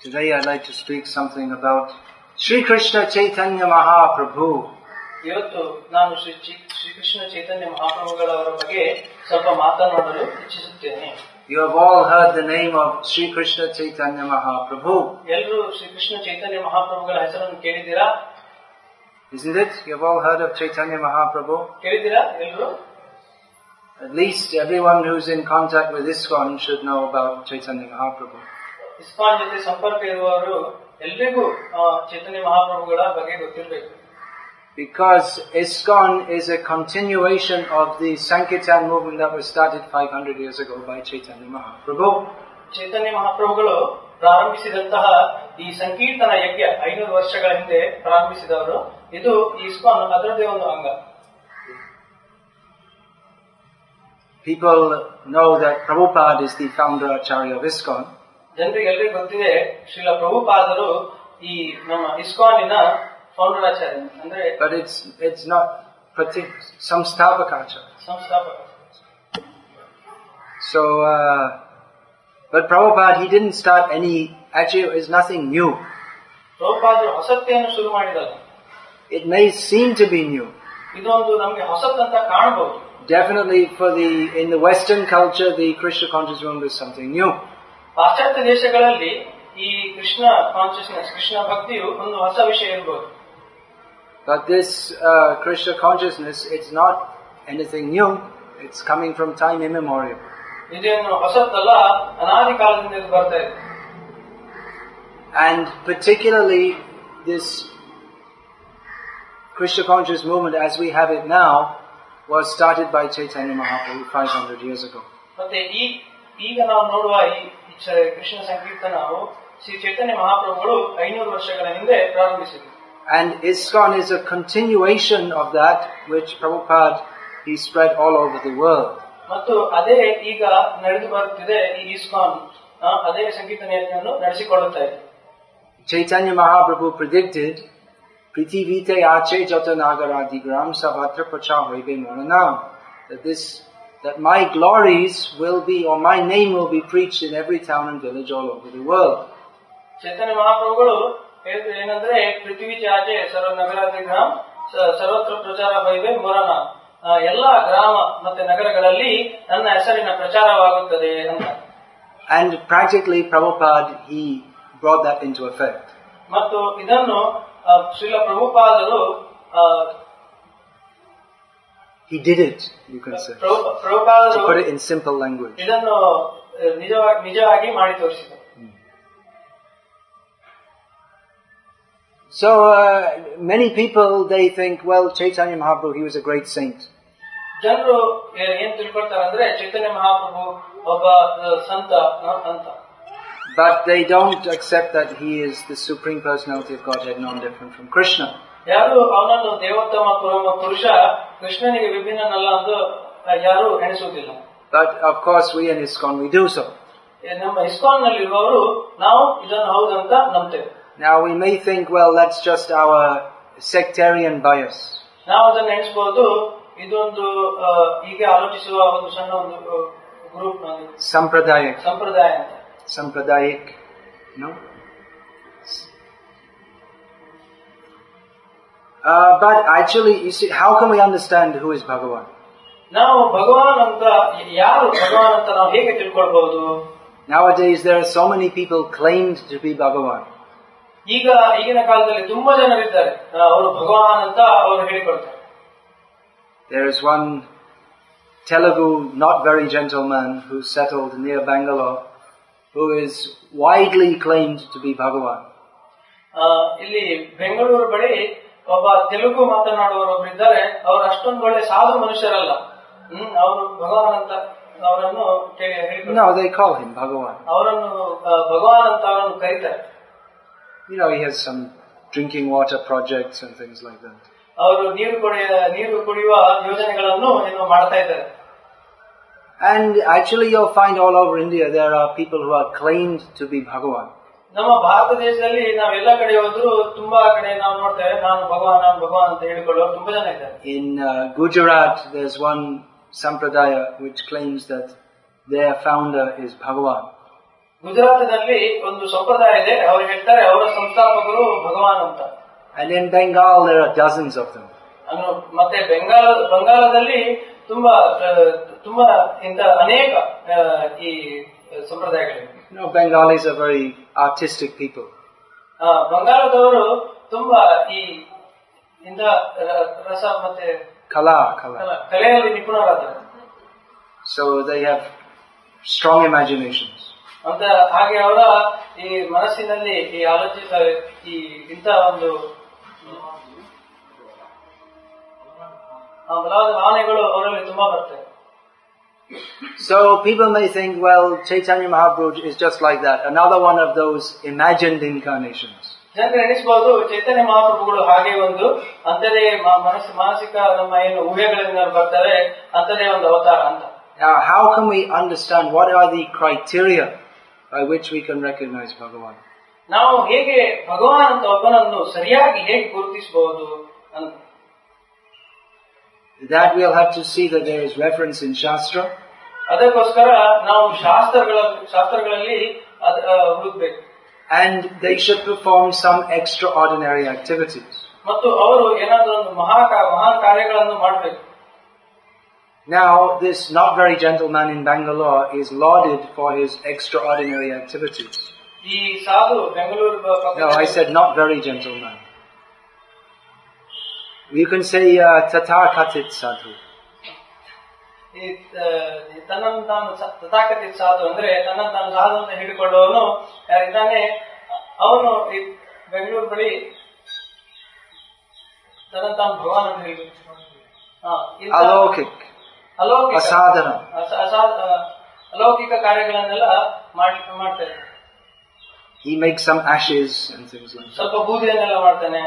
Today I'd like to speak something about Sri Krishna Chaitanya Mahaprabhu. ಇವತ್ತು ನಾನು ಶ್ರೀ ಕೃಷ್ಣ ಚೈತನ್ಯ ಮಹಾಪ್ರಭುಗಳವರ ಬಗ್ಗೆ ಸ್ವಲ್ಪ ಮಾತನಾಡಲು ಇಚ್ಛಿಸುತ್ತೇನೆ. You have all heard the name of Sri Krishna Chaitanya Mahaprabhu. ಎಲ್ಲರೂ ಶ್ರೀ ಕೃಷ್ಣ ಚೈತನ್ಯ ಮಹಾಪ್ರಭುಗಳ ಹೆಸರನ್ನು ಕೇಳಿದ್ದೀರಾ? Isn't it? You have all heard of Chaitanya Mahaprabhu? ಕೇಳಿದ್ದೀರಾ ಎಲ್ಲರೂ? At least everyone who's in contact with ISKCON should know about Chaitanya Mahaprabhu. ISKCON ಜೊತೆ ಸಂಪರ್ಕ ಇರುವವರು ಎಲ್ಲರಿಗೂ ಚೈತನ್ಯ ಮಹಾಪ್ರಭುಗಳ ಬಗ್ಗೆ ಗೊತ್ತಿರಬೇಕು. Because ISKCON is a continuation of the Sankirtan movement that was started 500 years ago by Chaitanya Mahaprabhu. ಚೈತನ್ಯ ಮಹಾಪ್ರಭುಗಳು ಪ್ರಾರಂಭಿಸಿದಂತಹ ಈ ಸಂಕೀರ್ತನ ಯಜ್ಞ 500 ವರ್ಷಗಳ ಹಿಂದೆ ಪ್ರಾರಂಭಿಸಿದವರು. ಇದು ಇಸ್ಕಾನ್ ಅದರದೇ ಒಂದು ಅಂಗ. People know that Prabhupada is the founder Acharya of ISKCON. ಜನರಿಗೆ ಎಲ್ಲರಿಗೂ ಗೊತ್ತಿದೆ ಶ್ರೀಲ ಪ್ರಭುಪಾದರು ಈ ನಮ್ಮ ಇಸ್ಕಾನಿನ ಫೌಂಡರ್ ಆಚಾರ್ಯ ಅಂದ್ರೆ. But it's not Samstapakacharya. ಸಂಸ್ಥಾಪಕ. So, but Prabhupada, he didn't start actually it is nothing new. ಪ್ರಭುಪಾದರು ಹೊಸತೆಯನ್ನು ಶುರು ಮಾಡಿದಲ್ಲ. It may seem to be new. ಇದೊಂದು ನಮಗೆ ಹೊಸತಂತ ಕಾಣಬಹುದು. Definitely in the Western culture, the Krishna conscious movement is something new. ಪಾಶ್ಚಾತ್ಯ ದೇಶಗಳಲ್ಲಿ ಈ Krishna consciousness, Krishna ಭಕ್ತಿಯು ಒಂದು ಹೊಸ ವಿಷಯ ಇರಬಹುದು. But this Krishna consciousness, it's not anything new. It's coming from time immemorial. ಇದೇನು ಹೊಸತಲ್ಲ, ಅನಾದಿ ಕಾಲದಿಂದ ಇದು ಬರ್ತಾ ಇದೆ. And particularly this Krishna conscious movement as we have it now was started by Chaitanya Mahaprabhu 500 years ago. ಮತ್ತೆ ಈಗ ನಾವು ನೋಡುವ ಈ ಕೃಷ್ಣ ಸಂಕೀರ್ತನವು ಶ್ರೀ ಚೈತನ್ಯ ಮಹಾಪ್ರಭುಗಳು 500 ವರ್ಷಗಳ ಹಿಂದೆ ಪ್ರಾರಂಭಿಸಿದರು. And ISKCON is a continuation of that which Prabhupada he spread all over the world. ಮತ್ತು ಅದೇ ಈಗ ನಡೆದು ಬರುತ್ತಿದೆ. ಈ ಇಸ್ಕಾನ್ ಅದೇ ಸಂಕೀರ್ತನೆಯನ್ನು ನಡೆಸಿಕೊಳ್ಳುತ್ತಾ ಇದೆ. Chaitanya Mahaprabhu predicted Prithivite ache jata nagaradigram savatra pracha hoibe moranam, that my glories will be, or my name will be preached in every town and village all over the world. ಚೈತನ್ಯ ಮಹಾಪ್ರಭುಗಳು ಹೇಳಿದ್ರು ಏನಂದ್ರೆ, ಪೃಥ್ವಿ ಆಚೆ ಸರ್ವ ನಗರಾದಿ ಗ್ರಾಮ ಸರ್ವತ್ರ ಪ್ರಚಾರ ವೈವೆ ಮೊರನ, ಎಲ್ಲಾ ಗ್ರಾಮ ಮತ್ತೆ ನಗರಗಳಲ್ಲಿ ನನ್ನ ಹೆಸರಿನ ಪ್ರಚಾರವಾಗುತ್ತದೆ ಅಂತ. And practically Prabhupada, he brought that into effect. ಮತ್ತು ಇದನ್ನು Srila ಪ್ರಭುಪಾದರು he did it, you can say. ಪ್ರಭುಪಾದರು to put it in simple language. ಇದನ್ನು ನಿಜವಾಗಿ ಮಾಡಿ ತೋರಿಸಿದರು. So many people, they think, well, Chaitanya Mahaprabhu, he was a great saint. ಜನರು ಏನ್ ತಿಳ್ಕೊಳ್ತಾರೆ ಅಂದ್ರೆ ಚೈತನ್ಯ ಮಹಾಪ್ರಭು ಒಬ್ಬ ಸಂತ ಅಂತ. But they don't accept that he is the supreme personality of Godhead, non-different from Krishna. ಯಾರು ಅವನನ್ನು ದೇವೋತ್ತಮ ಪುರುಷ, ಕೃಷ್ಣನಿಗೆ ವಿಭಿನ್ನನಲ್ಲ ಎಂದು ಯಾರು ಎಣಿಸುವುದಿಲ್ಲ. But of course we in ISKCON, we do so. ನಮ್ಮ ಇಸ್ಕಾನ್ ನಲ್ಲಿರುವವರು ನಾವು ಇದನ್ನು ಹೌದಂತ ನಂಬ್ತೇವೆ. Now we may think, well, that's just our sectarian bias. ನಾವು ಅದನ್ನು ಎಣಿಸಬಹುದು, ಇದೊಂದು ಹೀಗೆ ಆಲೋಚಿಸುವ ಒಂದು ಸಣ್ಣ ಒಂದು ಗ್ರೂಪ್ ಸಂಪ್ರದಾಯ ಅಂತ. Sampradayic, no? But actually, you see, how can we understand who is Bhagavan? ನಾವು ಭಗವಾನ್ ಅಂತ, ಯಾರು ಭಗವಾನ್ ಅಂತ ನಾವು ಹೇಗೆ ತಿಳ್ಕೊಳ್ಬಹುದು? Nowadays, there are so many people claimed to be Bhagavan. ಈಗಿನ ಕಾಲದಲ್ಲಿ ತುಂಬಾ ಜನರಿದ್ದಾರೆ, ಅವರು ಭಗವಾನ್ ಅಂತ ಅವರು ಹೇಳಿಕೊಳ್ತಾರೆ. There is one Telugu not very gentleman who settled near Bangalore, who is widely claimed to be Bhagavan. ಇಲ್ಲಿ ಬೆಂಗಳೂರು ಬಳಿ ಒಬ್ಬ ತೆಲುಗು ಮಾತನಾಡುವವರು ಇದ್ದಾರೆ. ಅವರು ಅಷ್ಟೊಂದು ಒಳ್ಳೆ ಸಾಧು ಮನುಷ್ಯರಲ್ಲ, ಅವರು ಭಗವಾನ್ ಅಂತ ಅವರನ್ನು No, they call him Bhagavan. ಅವರನ್ನು ಭಗವಾನ್ ಅಂತ ಅವರನ್ನು ಕರೀತಾರೆ. You know, he has some drinking water projects and things like that. ಅವರು ನೀರು ಕುಡಿಯುವ ಯೋಜನೆಗಳನ್ನು ಏನೋ ಮಾಡ್ತಾ ಇದ್ದಾರೆ. And actually you'll find all over India there are people who are claimed to be Bhagavan. ನಮ್ಮ ಭಾರತ ದೇಶದಲ್ಲಿ ನಾವೆಲ್ಲ ಕಡೆ ಹೋದ್ರು ತುಂಬಾ ಕಡೆ ನಾವು ನೋಡ್ತೇವೆ, ನಾನು ಭಗವಾನ್ ಅಂತ ಹೇಳಿಕೊಳ್ಳುವ ತುಂಬಾ ಜನ ಇದ್ದಾರೆ. In Gujarat there's one sampradaya which claims that their founder is Bhagavan. ಗುಜರಾತದಲ್ಲಿ ಒಂದು ಸಂಪ್ರದಾಯ ಇದೆ, ಅವ್ರು ಹೇಳ್ತಾರೆ ಅವರ ಸಂಸ್ಥಾಪಕರು ಭಗವಾನ್ ಅಂತ. And in Bengal there are dozens of them. ಮತ್ತೆ ಬಂಗಾಳದಲ್ಲಿ ತುಂಬಾ ಇಂಥ ಅನೇಕ ಈ ಸಂಪ್ರದಾಯಗಳಿವೆ. Bengalis are very artistic people. ಬಂಗಾಳದವರು ತುಂಬಾ ಈ ಇಂಥ ರಸ ಮತ್ತೆ ಕಲೆಯಲ್ಲಿ ನಿಪುಣರಾದರು. So they have strong imaginations. ಅಂತ ಹಾಗೆ ಅವರ ಈ ಮನಸ್ಸಿನಲ್ಲಿ ಈ ಈ ಇಂಥ ಒಂದು ಬಲವಾದ ಭಾವನೆಗಳು ಅವರಲ್ಲಿ ತುಂಬಾ ಬರ್ತವೆ. So people may think, well, Chaitanya Mahaprabhu is just like that, another one of those imagined incarnations. ಜನರು ಎಣಿಸಬಹುದು ಚೈತನ್ಯ ಮಹಾಪ್ರಭುಗಳು ಹಾಗೆ ಒಂದು ಅಂತದೇ ಮಾನಸಿಕ ನಮ್ಮ ಏನು ಊಹೆಗಳಿಂದ ಬರ್ತಾರೆ ಅಂತದೇ ಒಂದು ಅವತಾರ ಅಂತ. Now, how can we understand what are the criteria by which we can recognize Bhagavan? ನಾವು ಹೇಗೆ ಭಗವಾನ್ ಅಂತ ಒಬ್ಬನನ್ನು ಸರಿಯಾಗಿ ಹೇಗೆ ಗುರುತಿಸಬಹುದು ಅಂತ. That we'll have to see that there is reference in Shastra. ಅದಕ್ಕೋಸ್ಕರ ನಾವು ಶಾಸ್ತ್ರಗಳಲ್ಲಿ ಹುಡುಕ್ಬೇಕು. And they should perform some extraordinary activities. ಮತ್ತು ಅವರು ಏನಾದರೂ ಒಂದು ಮಹಾನ್ ಕಾರ್ಯಗಳನ್ನು ಮಾಡಬೇಕು. Now, this not very gentleman in Bangalore is lauded for his extraordinary activities. ಈ ಸಾಧು Bengaluru. No, I said not very gentleman. You can say Tathakatit Sadhu. ತನ್ನನ್ನು ತಾನು ತಥಾಕಥಿತ ಸಾಧು ಅಂದ್ರೆ ತನ್ನನ್ನು ತಾನು ಸಾಧು ಅಂತ ಹೇಳಿಕೊಳ್ಳುವವನು ಯಾರಿದ್ದಾನೆ ಅವನು ಈ ಬೆಂಗಳೂರು ಬಳಿ ತನ್ನನ್ನು ತಾನು ಭಗವಾನ್ ಅಂತ ಹೇಳಬೇಕು. ಅಲೌಕಿಕ ಕಾರ್ಯಗಳನ್ನೆಲ್ಲ ಮಾಡ್ತಾರೆ. He makes some ashes and things like that. ಸ್ವಲ್ಪ ಬೂದಿಯನ್ನೆಲ್ಲ ಮಾಡ್ತಾನೆ.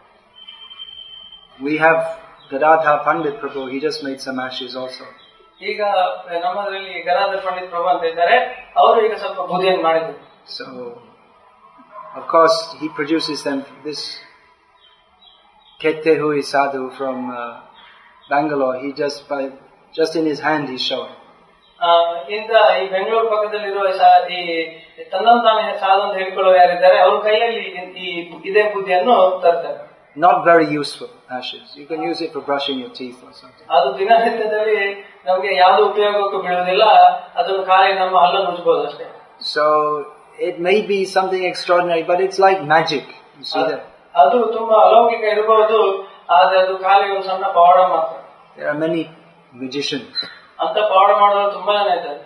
We have Gadadhar Pandit Prabhu, he just made some ashes also. ಈಗ ನಮ್ಮಲ್ಲಿ ಗದಾಧರ್ ಪಂಡಿತ್ ಪ್ರಭು ಅಂತ ಇದ್ದಾರೆ, ಅವರು ಈಗ ಸ್ವಲ್ಪ ಬೂದಿಯನ್ನು ಮಾಡಿದ್ರು. So, of course, he produces them. This Kette Hui Sadhu from Bangalore, he just in his hand he's showing. ಇಂದ ಈ ಬೆಂಗಳೂರು ಪಕ್ಕದಲ್ಲಿರುವ ಈ ತನ್ನಂತಾನೆ ಸಾಧು ಅಂತ ಹೇಳ್ಕೊಳ್ಳೋ ಯಾರಿದ್ದಾರೆ ಅವ್ರ ಕೈಯಲ್ಲಿ ಇದೇ ಬೂದಿಯನ್ನು ತರ್ತಾರೆ. Not very useful ashes. You can use it for brushing your teeth or something. ಅದು ದಿನನಿತ್ಯದಲ್ಲಿ ನಮಗೆ ಯಾವುದು ಉಪಯೋಗಕ್ಕೂ ಬೀಳುವುದಿಲ್ಲ, ಅದನ್ನು ಖಾಲಿ ನಮ್ಮ ಹಲ್ಲನ್ನು ಉಜ್ಜಬಹುದು ಅಷ್ಟೇ. So it may be something extraordinary, but it's like magic. You see that? ಅದು ತುಂಬಾ ಅಲೌಕಿಕ ಇರಬಹುದು, ಆದ್ರೆ ಅದು ಖಾಲಿ ಒಂದು ಸಣ್ಣ ಪವಾಡ ಮಾತ್ರ. There are many magicians. ಅಂತ ಪವಾಡ ಮಾಡೋರು ತುಂಬಾ ಜನ ಇದ್ದಾರೆ.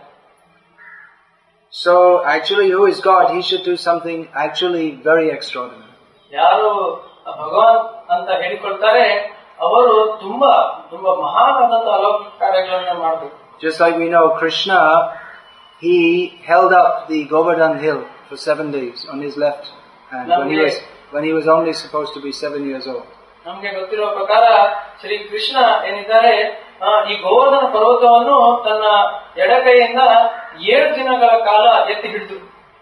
So actually, who is God? He should do something actually very extraordinary. ಯಾರು ಭಗವಾನ್ ಅಂತ ಹೇಳಿಕೊಳ್ತಾರೆ ಅವರು ತುಂಬಾ ತುಂಬಾ ಮಹಾನಾದಂತ ಅಲೌಕಿಕ ಕಾರ್ಯಗಳನ್ನು ಮಾಡಬೇಕು. Just like we know Krishna, he held up the Govardhan hill for 7 days on his left hand when he was only supposed to be 7 years old. ನಮಗೆ ಗೊತ್ತಿರುವ ಪ್ರಕಾರ ಶ್ರೀ ಕೃಷ್ಣ ಏನಿದ್ದಾರೆ ಈ ಗೋವರ್ಧನ ಪರ್ವತವನ್ನು ತನ್ನ ಎಡಕೈಯಿಂದ 7 ದಿನಗಳ ಕಾಲ ಎತ್ತಿ ಹಿಡಿದು.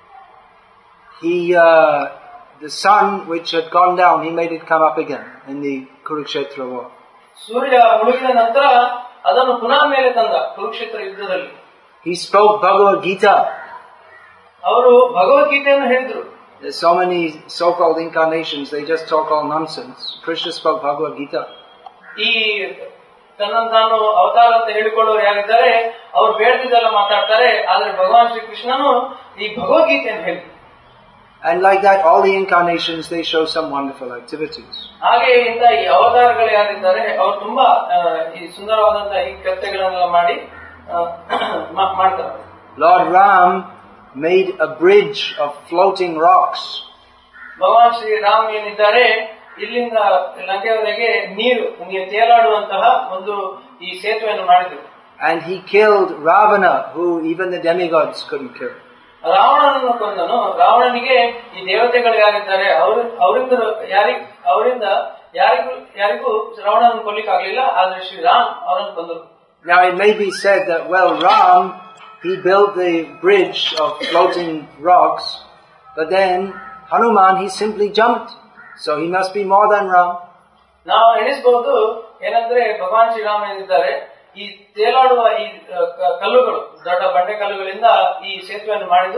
The sun which had gone down, he made it come up again in the Kurukshetra war. ಸೂರ್ಯ ಮುಳುಗಿದ ನಂತರ ಅದನ್ನು ಪುನಃ ಮೇಲೆ ತಂದ ಕುರುಕ್ಷೇತ್ರ ಯುದ್ಧದಲ್ಲಿ. He spoke Bhagavad Gita. ಅವರು ಭಗವದ್ಗೀತೆಯನ್ನು ಹೇಳಿದ್ರು. There's so many so-called incarnations, they just talk all nonsense. Krishna spoke Bhagavad Gita. ಈ ತನ್ನನ್ನು ತಾನು ಅವತಾರ ಅಂತ ಹೇಳಿಕೊಳ್ಳೋರು ಯಾರಿದ್ದಾರೆ ಅವ್ರು ಬೇಡದಿದ್ದೆಲ್ಲ ಮಾತಾಡ್ತಾರೆ, ಆದ್ರೆ ಭಗವಾನ್ ಶ್ರೀ ಕೃಷ್ಣನು ಈ ಭಗವದ್ಗೀತೆಯನ್ನು ಹೇಳಿದ್ರು. And like that, all the incarnations, they show some wonderful activities. ಹಾಗೆ ಇಂಥ ಈ ಅವತಾರಗಳು ಯಾರಿದ್ದಾರೆ ಅವರು ತುಂಬಾ ಈ ಸುಂದರವಾದಂತಹ ಈ ಕೃತ್ಯಗಳನ್ನೆಲ್ಲ ಮಾಡ್ತಾರೆ. Lord Ram made a bridge of floating rocks. ಭಗವಾನ್ ಶ್ರೀ ರಾಮ್ ಏನಿದ್ದಾರೆ ಇಲ್ಲಿಂದ ಲಂಕೆಯವರೆಗೆ ನೀರು ತೇಲಾಡುವಂತಹ ಒಂದು ಈ ಸೇತುವೆಯನ್ನು ಮಾಡಿದ್ರು. And he killed Ravana, who even the demigods couldn't kill. ರಾವಣನನ್ನು ಕೊಂದನು. ರಾವಣನಿಗೆ ಈ ದೇವತೆಗಳು ಯಾರಿದ್ದಾರೆ ಅವರಿಂದ ಯಾರಿಗೂ ರಾವಣನನ್ನು ಕೊಲ್ಲಿಕ್ಕಾಗಲಿಲ್ಲ, ಆದ್ರೆ ಶ್ರೀರಾಮ್ ಅವರನ್ನು ಕೊಂದರು. Now it may be said that, well, Ram, he built the bridge of floating rocks, but then Hanuman, he simply jumped, so he must be more than Ram. ನಾವು ಎಣಿಸಬಹುದು ಏನಂದ್ರೆ ಭಗವಾನ್ ಶ್ರೀರಾಮ್ ಏನಿದ್ದಾರೆ ಈ ತೇಲಾಡುವ ಈ ಕಲ್ಲುಗಳು, ದೊಡ್ಡ ಬಂಡೆ ಕಲ್ಲುಗಳಿಂದ ಈ ಸೇತುವೆಯನ್ನು ಮಾಡಿದ್ರು,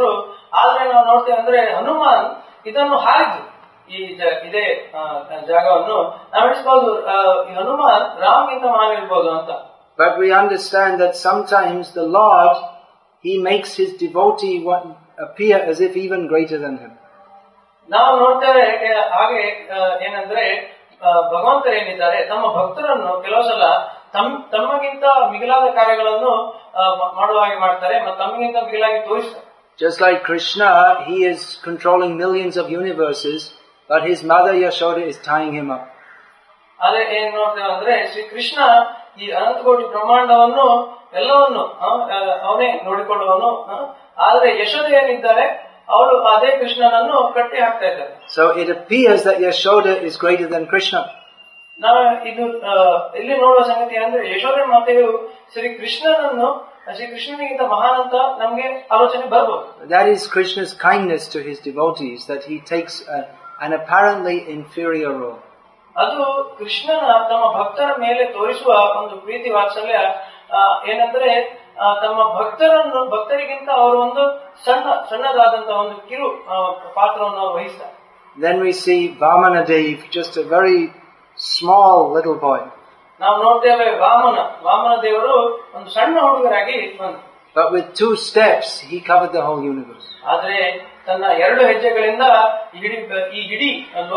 ಆದ್ರೆ ನಾವು ನೋಡ್ತೇವೆ ಅಂದ್ರೆ ಹನುಮಾನ್ ಇದನ್ನು ಹಾರಿದ್ರು. ಇದೇ ಜಾಗವನ್ನು ನಾವು ಎಣಿಸಬಹುದು ಹನುಮಾನ್ ರಾಮಗಿಂತ ಮಹಾನ್ ಇರ್ಬೋದು ಅಂತ. But we understand that sometimes the Lord, He makes His devotee appear as if even greater than Him. ನಾವು ನೋಡ್ತೇವೆ ಹಾಗೆ ಏನಂದ್ರೆ ಭಗವಂತರೇನಿದ್ದಾರೆ ತಮ್ಮ ಭಕ್ತರನ್ನು ಕೆಲವು ಸಲ ತಮ್ಮಗಿಂತ ಮಿಗಿಲಾದ ಕಾರ್ಯಗಳನ್ನು ಮಾಡುವ ಹಾಗೆ ಮಾಡ್ತಾರೆ ಮತ್ತು ತಮ್ಮಗಿಂತ ಮಿಗಿಲಾಗಿ ತೋರಿಸ್ತಾರೆ. Just like Krishna, he is controlling millions of universes, but his mother Yashoda is tying him up. ಅದೇ ಏನ್ ನೋಡ್ತೇವೆ ಅಂದ್ರೆ ಶ್ರೀ ಕೃಷ್ಣ ಈ ಅನಂತ ಕೋಟಿ ಬ್ರಹ್ಮಾಂಡವನ್ನು ಎಲ್ಲವನ್ನು ಅವನೇ ನೋಡಿಕೊಳ್ಳುವನು. ಆದ್ರೆ ಯಶೋದ ಏನಿದ್ದಾರೆ ಅವಳು ಅದೇ ಕೃಷ್ಣನನ್ನು ಕಟ್ಟಿ ಹಾಕ್ತಾ ಇದ್ದಾರೆ. So it appears that Yashoda is greater than Krishna. ನಾವು ಇದು ಇಲ್ಲಿ ನೋಡುವ ಸಂಗತಿ ಅಂದ್ರೆ ಯಶೋದ ಮಾತೆಯು ಶ್ರೀ ಕೃಷ್ಣನಿಗಿಂತ ಮಹಾನ್ ಅಂತ ನಮ್ಗೆ ಆಲೋಚನೆ ಬರಬಹುದು. That is Krishna's kindness to his devotees, that he takes an apparently inferior role. ಅದು ಕೃಷ್ಣನ ತಮ್ಮ ಭಕ್ತರ ಮೇಲೆ ತೋರಿಸುವ ಒಂದು ಪ್ರೀತಿ ವಾತ್ಸಲ್ಯ. ಏನಂದ್ರೆ ತಮ್ಮ ಭಕ್ತರಿಗಿಂತ ಅವರು ಒಂದು ಸಣ್ಣದಾದಂತಹ ಒಂದು ಕಿರು ಪಾತ್ರವನ್ನು ಅವರು ವಹಿಸ್ತಾರೆ. Then we see Vamana Dev, just a very small little boy. ನಾವು ನೋಡ್ತೇವೆ ವಾಮನ ದೇವರು ಒಂದು ಸಣ್ಣ ಹುಡುಗರಾಗಿ ಬಂದರು. But with 2 steps he covered the whole universe. ಆದ್ರೆ ತನ್ನ 2 ಹೆಜ್ಜೆಗಳಿಂದ ಈ ಇಡೀ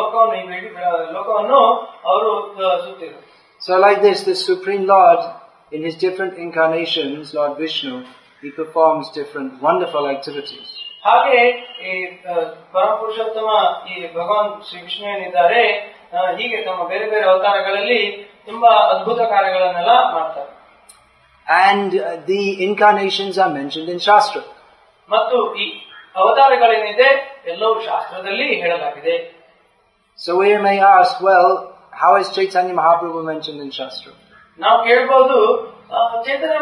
ಲೋಕವನ್ನು ಅವರು ಸುತ್ತಿದರು. So like this, the Supreme Lord, in his different incarnations, Lord Vishnu, he performs different wonderful activities. ಹಾಗೆ ಈ ಪರಮಪುರುಷೋತ್ತಮ ಈ ಭಗವಾನ್ ಶ್ರೀ ವಿಷ್ಣು ಏನಿದ್ದಾರೆ ಹೀಗೆ ತಮ್ಮ ಬೇರೆ ಬೇರೆ ಅವತಾರಗಳಲ್ಲಿ ತುಂಬಾ ಅದ್ಭುತ ಕಾರ್ಯಗಳನ್ನೆಲ್ಲ ಮಾಡ್ತಾರೆ. And the incarnations are mentioned in Shastra. ಮತ್ತು ಈ ಅವತಾರಗಳೇನಿದೆ ಎಲ್ಲವೂ ಶಾಸ್ತ್ರದಲ್ಲಿ ಹೇಳಲಾಗಿದೆ. So we may ask, well, how is Chaitanya Mahaprabhu mentioned in Shastra? ನಾವು ಕೇಳಬಹುದು ಚೈತನ್ಯ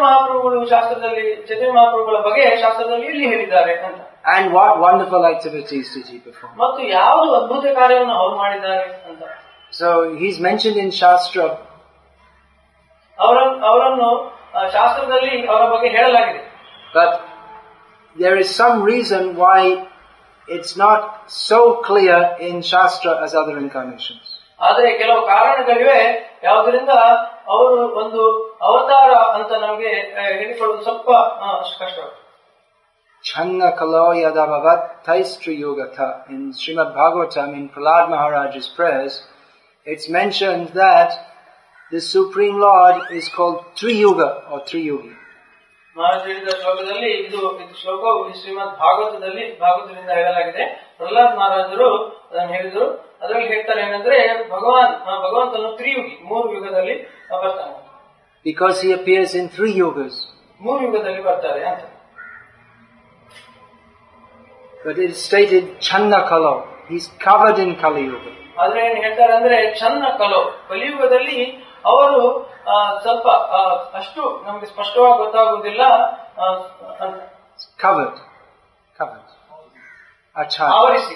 ಮಹಾಪ್ರಭುಗಳ ಬಗ್ಗೆ ಶಾಸ್ತ್ರದಲ್ಲಿ ಇಲ್ಲಿ ಹೇಳಿದ್ದಾರೆ ಅಂತ. And what wonderful activities did he perform? ಮತ್ತು ಯಾವುದು ಅದ್ಭುತ ಕಾರ್ಯವನ್ನು ಅವರು ಮಾಡಿದ್ದಾರೆ ಅಂತ. So he's mentioned in Shastra. ಅವರನ್ನು ಶಾಸ್ತ್ರದಲ್ಲಿ ಅವರ ಬಗ್ಗೆ ಹೇಳಲಾಗಿದೆ. But there is some reason why it's not so clear in Shastra as other incarnations. ಆದರೆ ಕೆಲವು ಕಾರಣಗಳಿವೆ ಯಾವುದರಿಂದ ಅವರು ಒಂದು ಅವತಾರ ಅಂತ ನಮಗೆ ಹೇಳಿಕೊಳ್ಳುವುದು ಸ್ವಲ್ಪ ಕಷ್ಟ. Channa kalo yadavavat taistri yogata. In Srimad Bhagavatam, in Prahlad Maharaj's prayers, it's mentioned that the Supreme Lord is called Triyuga or Triyogi. ಮಹಾರಾಜ ಹೇಳಿದ ಶ್ಲೋಕದಲ್ಲಿ ಇದು ಶ್ಲೋಕವು ಶ್ರೀಮದ್ ಭಾಗವತದಿಂದ ಹೇಳಲಾಗಿದೆ. ಪ್ರಹ್ಲಾದ್ ಮಹಾರಾಜರು ಅದನ್ನು ಹೇಳಿದರು. ಅದರಲ್ಲಿ ಹೇಳ್ತಾರೆ ಏನಂದ್ರೆ ಭಗವಂತನು ತ್ರಿಯುಗಿ 3 ಯುಗದಲ್ಲಿ ಬರ್ತಾನೆ. Because he appears in 3 yugas. 3 ಯುಗದಲ್ಲಿ ಬರ್ತಾರೆ ಅಂತ. But it is stated Channa Kalo. He's covered in Kali Yuga. ಆದ್ರೆ ಏನ್ ಹೇಳ್ತಾರೆ ಅಂದ್ರೆ ಚನ್ನ ಕಲೋ ಕಲಿಯುಗದಲ್ಲಿ ಅವರು ಸ್ವಲ್ಪ ಅಷ್ಟು ನಮ್ಗೆ ಸ್ಪಷ್ಟವಾಗಿ ಗೊತ್ತಾಗುವುದಿಲ್ಲ. Covered. ಆವರಿಸಿ.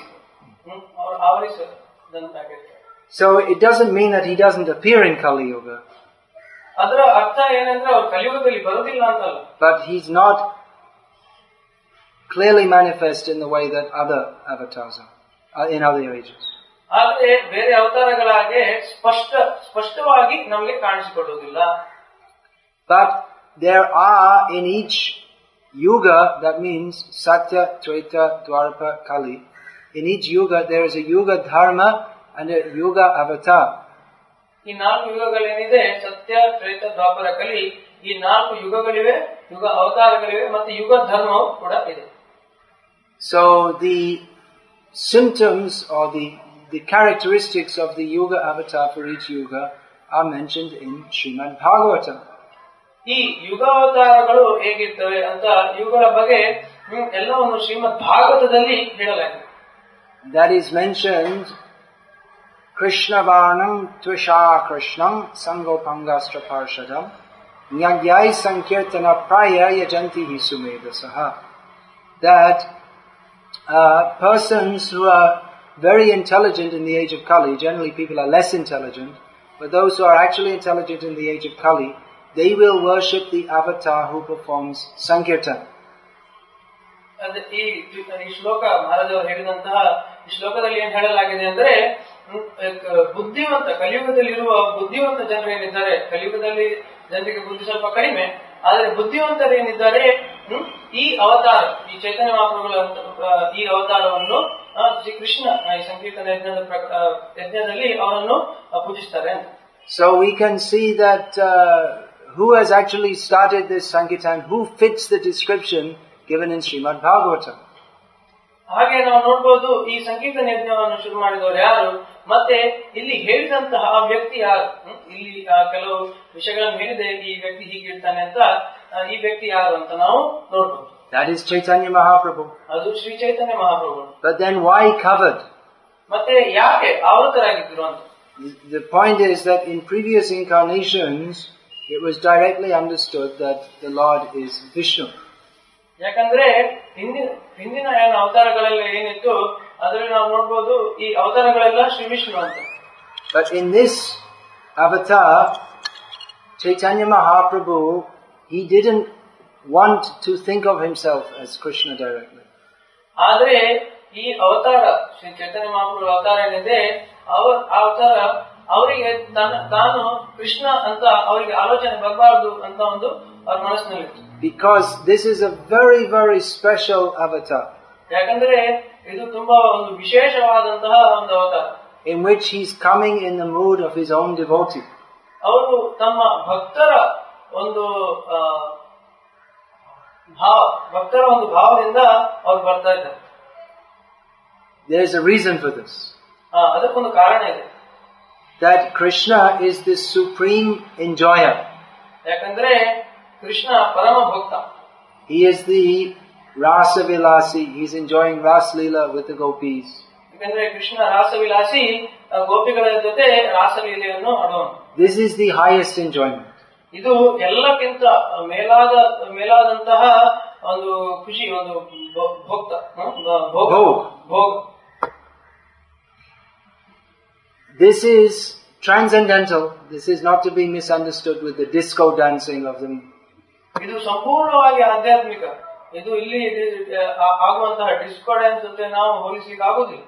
So it doesn't mean that he doesn't appear in Kali Yuga. ಅದರ ಅರ್ಥ ಏನಂದ್ರೆ ಅವರು ಕಲಿಯುಗದಲ್ಲಿ ಬರುವುದಿಲ್ಲ ಅಂತಲ್ಲ. But he's not clearly manifest in the way that other avatars are in other ages. ಆದ್ರೆ ಬೇರೆ ಅವತಾರಗಳಾಗೆ ಸ್ಪಷ್ಟವಾಗಿ ನಮಗೆ ಕಾಣಿಸಿಕೊಳ್ಳುವುದಿಲ್ಲ. But there are in each yuga, that means Satya, Treta, Dwapara, Kali. In each yuga there is a yuga dharma and a yuga avatar. ಈ 4 ಯುಗಗಳೇನಿದೆ ಸತ್ಯ ತ್ರೇತ ದ್ವಾಪರ ಕಲಿ, ಈ 4 ಯುಗಗಳಿವೆ, ಯುಗ ಅವತಾರಗಳಿವೆ ಮತ್ತು ಯುಗ ಧರ್ಮವು ಕೂಡ ಇದೆ. So the symptoms or the characteristics of the yuga avatar for each yuga are mentioned in Srimad Bhagavatam. ಈ ಯುಗಾವತಾರಗಳು ಹೇಗಿರ್ತವೆ ಅಂತ ಇವುಗಳ ಬಗ್ಗೆ ಎಲ್ಲವನ್ನು ಶ್ರೀಮದ್ ಭಾಗವತದಲ್ಲಿ ಹೇಳಲಾಗಿದೆ. That is mentioned Krishna Varnam Tvisha Krishnam Sangopangastra Parshadam Nyagyai Sankirtana Praya Yajanti Sumedasaha. That persons who are very intelligent in the age of Kali, generally people are less intelligent, but those who are actually intelligent in the age of Kali, they will worship the avatar who performs Sankirtan. ಈ ಶ್ಲೋಕ ಮಹಾರಾಜವರು ಹೇಳಿದಂತಹ ಈ ಶ್ಲೋಕದಲ್ಲಿ ಏನ್ ಹೇಳಲಾಗಿದೆ ಅಂದ್ರೆ ಬುದ್ಧಿವಂತ ಕಲಿಯುಗದಲ್ಲಿರುವ ಬುದ್ಧಿವಂತ ಜನರೇನಿದ್ದಾರೆ, ಕಲಿಯುಗದಲ್ಲಿ ಜನರಿಗೆ ಬುದ್ಧಿ ಸ್ವಲ್ಪ ಕಡಿಮೆ, ಆದರೆ ಬುದ್ಧಿವಂತರೇನಿದ್ದಾರೆ ಈ ಅವತಾರ, ಈ ಚೈತನ್ಯ ಮಹಾಪ್ರಭುಗಳ ಈ ಅವತಾರವನ್ನು ಶ್ರೀಕೃಷ್ಣ ಈ ಸಂಕೀರ್ತನ ಯಜ್ಞದಲ್ಲಿ ಅವರನ್ನು ಪೂಜಿಸ್ತಾರೆ. So we can see that who has actually started this Sankirtan, who fits the description given in Srimad Bhagavatam. ಹಾಗೆ ನಾವು ನೋಡಬಹುದು ಈ ಸಂಕೀರ್ತನ ಯಜ್ಞವನ್ನು ಶುರು ಮಾಡಿದವರು ಯಾರು, ಮತ್ತೆ ಇಲ್ಲಿ ಹೇಳಿದಂತಹ ಆ ವ್ಯಕ್ತಿ ಯಾರು. ಇಲ್ಲಿ ಕೆಲವು ವಿಷಯಗಳನ್ನು ಹೇಳಿದೆ, ಈ ವ್ಯಕ್ತಿ ಹೀಗಿರ್ತಾನೆ ಅಂತ, ಈ ವ್ಯಕ್ತಿ ಯಾರು ಅಂತ ನಾವು ನೋಡಬಹುದು. That is Chaitanya Mahaprabhu. ಅದು ಶ್ರೀ ಚೈತನ್ಯ ಮಹಾಪ್ರಭು. But then why covered? ಮತ್ತೆ ಯಾಕೆ ಆವೃತರಾಗಿದ್ರು ಅಂತ. The point is that in previous incarnations it was directly understood that the Lord is Vishnu. ಯಾಕಂದ್ರೆ ಹಿಂದಿನ ಏನು ಅವತಾರಗಳೆಲ್ಲ ಏನಿತ್ತು ಅದರಲ್ಲಿ ನಾವು ನೋಡಬಹುದು ಈ ಅವತಾರಗಳೆಲ್ಲ ಶ್ರೀ ವಿಷ್ಣು ಅಂತ. But in this avatar, Chaitanya Mahaprabhu, he didn't want to think of himself as Krishna directly. ಆದ್ರೆ ಈ ಅವತಾರ ಶ್ರೀ ಚೈತನ್ಯ ಮಹಾಪ್ರಭು ಅವತಾರ ಏನಿದೆ, ಅವತಾರ ಅವರಿಗೆ ತಾನು ಕೃಷ್ಣ ಅಂತ ಅವರಿಗೆ ಆಲೋಚನೆ ಬರಬಾರದು ಅಂತ ಒಂದು ಅವ್ರ ಮನಸ್ಸಿನಲ್ಲಿತ್ತು. Because this is a very, very special avatar. ಯಾಕಂದ್ರೆ ಇದು ತುಂಬಾ ಒಂದು ವಿಶೇಷವಾದಂತಹ ಒಂದು ಅವತಾರ. In which he's coming in the mood of his own devotee. ಅವರು ತಮ್ಮ ಭಕ್ತರ ಒಂದು ಭಾವದಿಂದ ಅವ್ರು ಬರ್ತಾ ಇದ್ದಾರೆ. There is a reason for this. ಅದಕ್ಕೊಂದು ಕಾರಣ ಇದೆ. That Krishna is the supreme enjoyer. ಯಾಕಂದ್ರೆ ಕೃಷ್ಣ ಪರಮ ಭಕ್ತ. He is the Rasa Vilasi. He's enjoying Ras Leela with the gopis. ಯಾಕಂದ್ರೆ ಕೃಷ್ಣ ರಾಸವಿಲಾಸಿ, ಗೋಪಿಗಳ ಜೊತೆ ರಾಸಲೀಲೆಯನ್ನು ಆಡುವನು. This is the highest enjoyment. ಇದು ಎಲ್ಲಕ್ಕಿಂತ ಮೇಲಾದಂತಹ ಒಂದು ಖುಷಿ, ಒಂದು ಭೋಗ. This is transcendental. This is not to be misunderstood with the disco dancing of them. ಇದು ಸಂಪೂರ್ಣವಾಗಿ ಆಧ್ಯಾತ್ಮಿಕ. ಇದು ಇಲ್ಲಿ ಆಗುವಂತಹ ಡಿಸ್ಕೋ ಡ್ಯಾನ್ಸ್ ಜೊತೆ ನಾವು ಹೋಲಿಸಲಿಕ್ಕೆ ಆಗುದಿಲ್ಲ.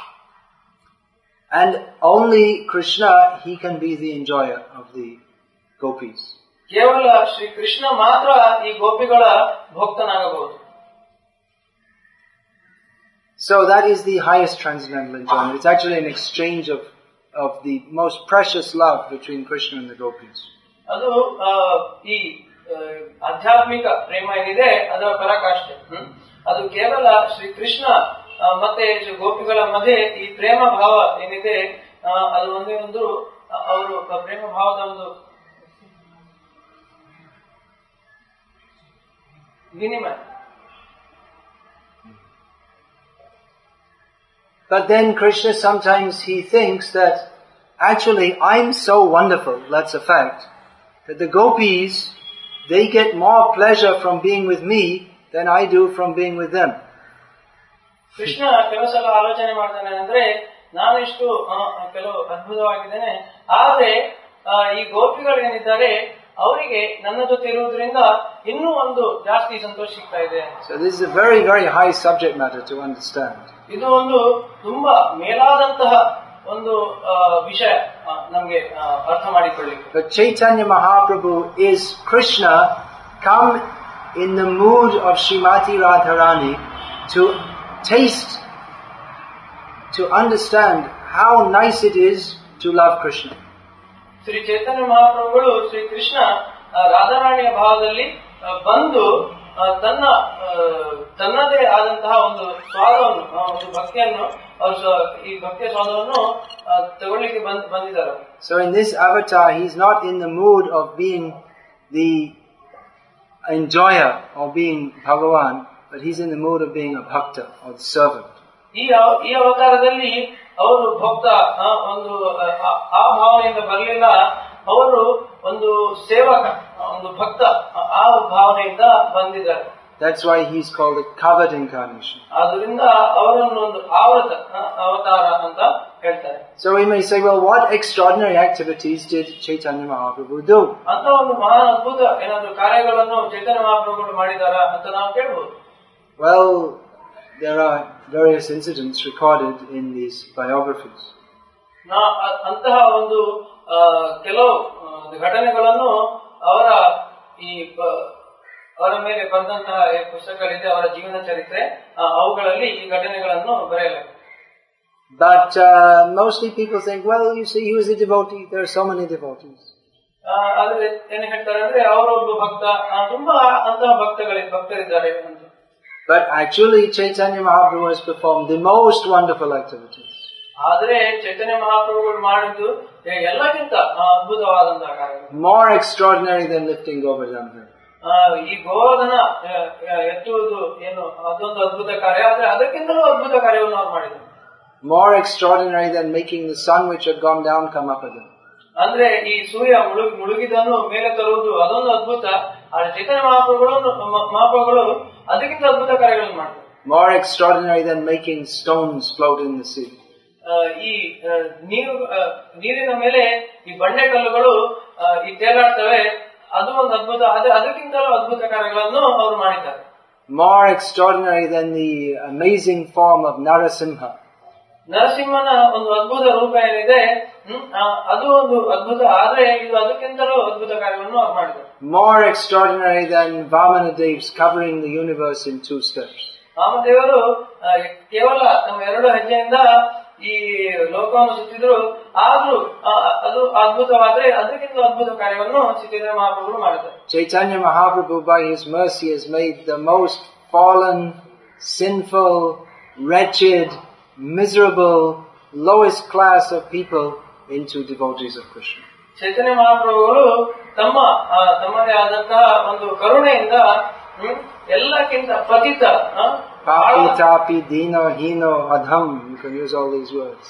And only Krishna, he can be the enjoyer of the gopis. ಕೇವಲ ಶ್ರೀ ಕೃಷ್ಣ ಮಾತ್ರ ಈ ಗೋಪಿಗಳ ಭಕ್ತನಾಗಬಹುದು. So that is the highest transcendental enjoyment. It's actually an exchange of the most precious love between Krishna and the gopis. ಅದು ಈ ಆಧ್ಯಾತ್ಮಿಕ ಪ್ರೇಮ ಏನಿದೆ ಅದರ ಪರಾಕಾಷ್ಠೆ. ಅದು ಕೇವಲ ಶ್ರೀ ಕೃಷ್ಣ ಮತ್ತೆ ಗೋಪಿಗಳ ಮಧ್ಯೆ ಈ ಪ್ರೇಮ ಭಾವ ಏನಿದೆ ಅದು ಒಂದೇ ಒಂದು ಅವರು ಪ್ರೇಮ ಭಾವದ ಒಂದು ವಿನಿಮಯ. But then Krishna sometimes he thinks that actually I'm so wonderful, that's a fact, that the gopis, they get more pleasure from being with me than I do from being with them. Krishna ಕೆಲವು ಸಲ ಆಲೋಚನೆ ಮಾಡ್ತಾನೆ ಅಂದ್ರೆ ನಾನು ಇಷ್ಟು ಕೆಲವು ಅದ್ಭುತವಾಗಿದ್ದೇನೆ, ಆದ್ರೆ ಈ ಗೋಪಿಗಳೇನಿದ್ದಾರೆ ಅವರಿಗೆ ನನ್ನ ಜೊತೆ ಇರುವುದರಿಂದ ಇನ್ನೂ ಒಂದು ಜಾಸ್ತಿ ಸಂತೋಷ ಸಿಗ್ತಾ ಇದೆ. So this is a very, very high subject matter to understand. ಇದು ಒಂದು ತುಂಬಾ ಮೇಲಾದಂತಹ ಒಂದು ವಿಷಯ ನಮಗೆ ಅರ್ಥ ಮಾಡಿಕೊಳ್ಳಿಕ್ಕೆ. But Chaitanya Mahaprabhu is Krishna come in the mood of Srimati Radharani to taste, to understand how nice it is to love Krishna. Shri ಚೈತನ್ಯ ಮಹಾಪ್ರಭುಗಳು ಶ್ರೀ ಕೃಷ್ಣ ರಾಧಾರಾಣಿಯ ಭಾವದಲ್ಲಿ ಬಂದು ತನ್ನದೇ ಆದಂತಹ ಒಂದು ಸ್ವಾದವನ್ನು, ಒಂದು ಭಕ್ತಿಯನ್ನು, ಈ ಭಕ್ತಿಯ ಸ್ವಾದವನ್ನು ತಗೊಳ್ಳಿಕ್ಕೆ ಬಂದಿದ್ದಾರೆ. So in this avatar, he's not in the mood of being the enjoyer or being Bhagavan, but he's in the mood of being a bhakta or the servant. ಈ ಅವತಾರದಲ್ಲಿ ಅವರು ಭಕ್ತ ಒಂದು ಆ ಭಾವನೆಯಿಂದ ಬರಲಿಲ್ಲ, ಅವರು ಒಂದು ಸೇವಕ, ಒಂದು ಭಕ್ತ ಆ ಭಾವನೆಯಿಂದ ಬಂದಿದ್ದಾರೆ. That's why he's called a covered incarnation. ಆದ್ದರಿಂದ ಅವರನ್ನು ಒಂದು ಆವೃತ ಅವತಾರ ಅಂತ ಹೇಳ್ತಾರೆ. So we may say, well, what extraordinary activities did Chaitanya Mahaprabhu do? ಅಂತ ಒಂದು ಮಹಾನ್ ಅದ್ಭುತ ಏನಾದ್ರು ಕಾರ್ಯಗಳನ್ನು ಚೈತನ್ಯ ಮಹಾಪ್ರಭುಗಳು ಮಾಡಿದಾರ ಅಂತ ನಾವು ಕೇಳಬಹುದು. Well, there are various incidents recorded in these biographies. ಅಂತಹ ಒಂದು ಕೆಲವು ಘಟನೆಗಳನ್ನು ಅವರ ಮೇಲೆ ಬರೆದಂತಹ ಪುಸ್ತಕಗಳಿದೆ, ಅವರ ಜೀವನ ಚರಿತ್ರೆ, ಅವುಗಳಲ್ಲಿ ಈ ಘಟನೆಗಳನ್ನು ಬರೆಯಲಾಗಿದೆ. But mostly people think, well, you see, he was a devotee. There are so many devotees. ಆದ್ರೆ ಏನು ಹೇಳ್ತಾರೆ ಅಂದ್ರೆ ಅವರೊಬ್ಬ ಭಕ್ತ, ತುಂಬಾ ಅಂತಹ ಭಕ್ತರಿದ್ದಾರೆ ಅಂತ. But actually, Chaitanya Mahaprabhu has performed the most wonderful activities. ಆದರೆ ಚೈತನ್ಯ ಮಹಾಪ್ರಭುಗಳು ಮಾಡಿದ್ದು ಎಲ್ಲಕ್ಕಿಂತ ಅದ್ಭುತವಾದಂತಹ ಕಾರ್ಯಗಳು. More extraordinary than lifting Govardhan. ಈ ಗೋವರ್ಧನ ಎತ್ತುವುದು ಏನು ಅದೊಂದು ಅದ್ಭುತ ಕಾರ್ಯ, ಆದ್ರೆ ಅದಕ್ಕಿಂತಲೂ ಅದ್ಭುತ ಕಾರ್ಯವನ್ನು ಅವ್ರು ಮಾಡಿದ್ರು. More extraordinary than making the sun which had gone down come up again. ಅಂದ್ರೆ ಈ ಸೂರ್ಯ ಮುಳುಗಿದನ್ನು ಮೇಲೆ ತರುವುದು ಅದೊಂದು ಅದ್ಭುತ. ಆದ್ರೆ ಚೈತನ್ಯ ಮಹಾಪ್ರಭುಗಳು ಅದಕ್ಕಿಂತ ಅದ್ಭುತ ಕಾರ್ಯಗಳನ್ನು ಮಾಡಿದ್ರು. More extraordinary than making stones float in the sea. ಈ ನೀರಿನ ಮೇಲೆ ಈ ಬಂಡೆ ಕಲ್ಲುಗಳು ಈ ತೇಲಾಡ್ತವೆ, ಅದು ಒಂದು ಅದ್ಭುತ. ಆದ್ರೆ ಅದಕ್ಕಿಂತಲೂ ಅದ್ಭುತ ಕಾರ್ಯಗಳನ್ನು ಅವರು ಮಾಡಿದ್ದಾರೆ. More extraordinary than the amazing form of Narasimha. ನರಸಿಂಹನ ಒಂದು ಅದ್ಭುತ ರೂಪ ಏನಿದೆ, ಅದು ಒಂದು ಅದ್ಭುತ. ಆದ್ರೆ ಇದು ಅದಕ್ಕಿಂತಲೂ ಅದ್ಭುತ ಕಾರ್ಯವನ್ನು ಅವ್ರು ಮಾಡಿದ್ದಾರೆ. More extraordinary than Vamanadev's covering the universe in 2 steps. ವಾಮದೇವರು ಕೇವಲ ನಮ್ಮ 2 ಹೆಜ್ಜೆಯಿಂದ ಈ ಲೋಕವನ್ನು ಸುತ್ತಿದ್ರು, ಆದ್ರೂ ಅದು ಅದ್ಭುತವಾದ್ರೆ ಅದಕ್ಕಿಂತ ಅದ್ಭುತ ಕಾರ್ಯವನ್ನು ಚೈತನ್ಯ ಮಹಾಪ್ರಭುಗಳು ಮಾಡಿದ್ದಾರೆ. Chaitanya Mahaprabhu by his mercy has made the most fallen, sinful, wretched, miserable, lowest class of people into devotees of Krishna. ಚೈತನ್ಯ ಮಹಾಪ್ರಭುಗಳು ತಮ್ಮದೇ ಆದಂತಹ ಒಂದು ಕರುಣೆಯಿಂದ ಎಲ್ಲಕ್ಕಿಂತ ಪತಿತ Papi tapi dino hino adham. You can use all these words.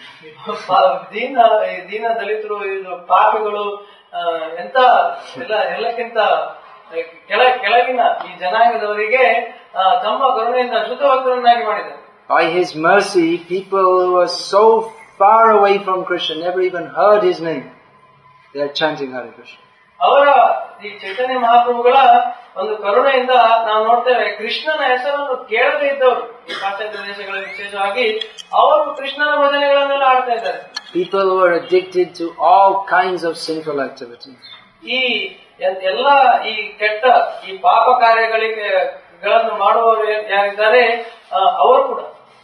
ದೀನ ದಲಿತರು, ಇದು ಪಾಪಿಗಳು, ಎಂತ ಎಲ್ಲಕ್ಕಿಂತ ಕೆಳಗಿನ ಈ ಜನಾಂಗದವರಿಗೆ ತಮ್ಮ ಕರುಣೆಯಿಂದ ಶುದ್ಧ ಭಕ್ತರನ್ನಾಗಿ ಮಾಡಿದ್ದಾರೆ. By his mercy, people who were so far away from Krishna never even heard his name. They are chanting Hare Krishna. ಅವರ ಈ ಚೈತನ್ಯ ಮಹಾಪ್ರಭುಗಳ ಒಂದು ಕರುಣೆಯಿಂದ ನಾವು ನೋಡ್ತೇವೆ, ಕೃಷ್ಣನ ಹೆಸರನ್ನು ಕೇಳದೇ ಇದ್ದವರು ಈ ಪಾಶ್ಚಾತ್ಯ ದೇಶಗಳಲ್ಲಿ ವಿಶೇಷವಾಗಿ ಅವರು ಕೃಷ್ಣನ ಭಜನೆಗಳನ್ನೆಲ್ಲ ಆಡ್ತಾ ಇದ್ದಾರೆ. People who are addicted to all kinds of sinful activities. ಈ ಎಲ್ಲ ಈ ಕೆಟ್ಟ ಈ ಪಾಪ ಕಾರ್ಯಗಳನ್ನು ಮಾಡುವವರು ಯಾರಿದ್ದಾರೆ ಅವರು ಕೂಡ.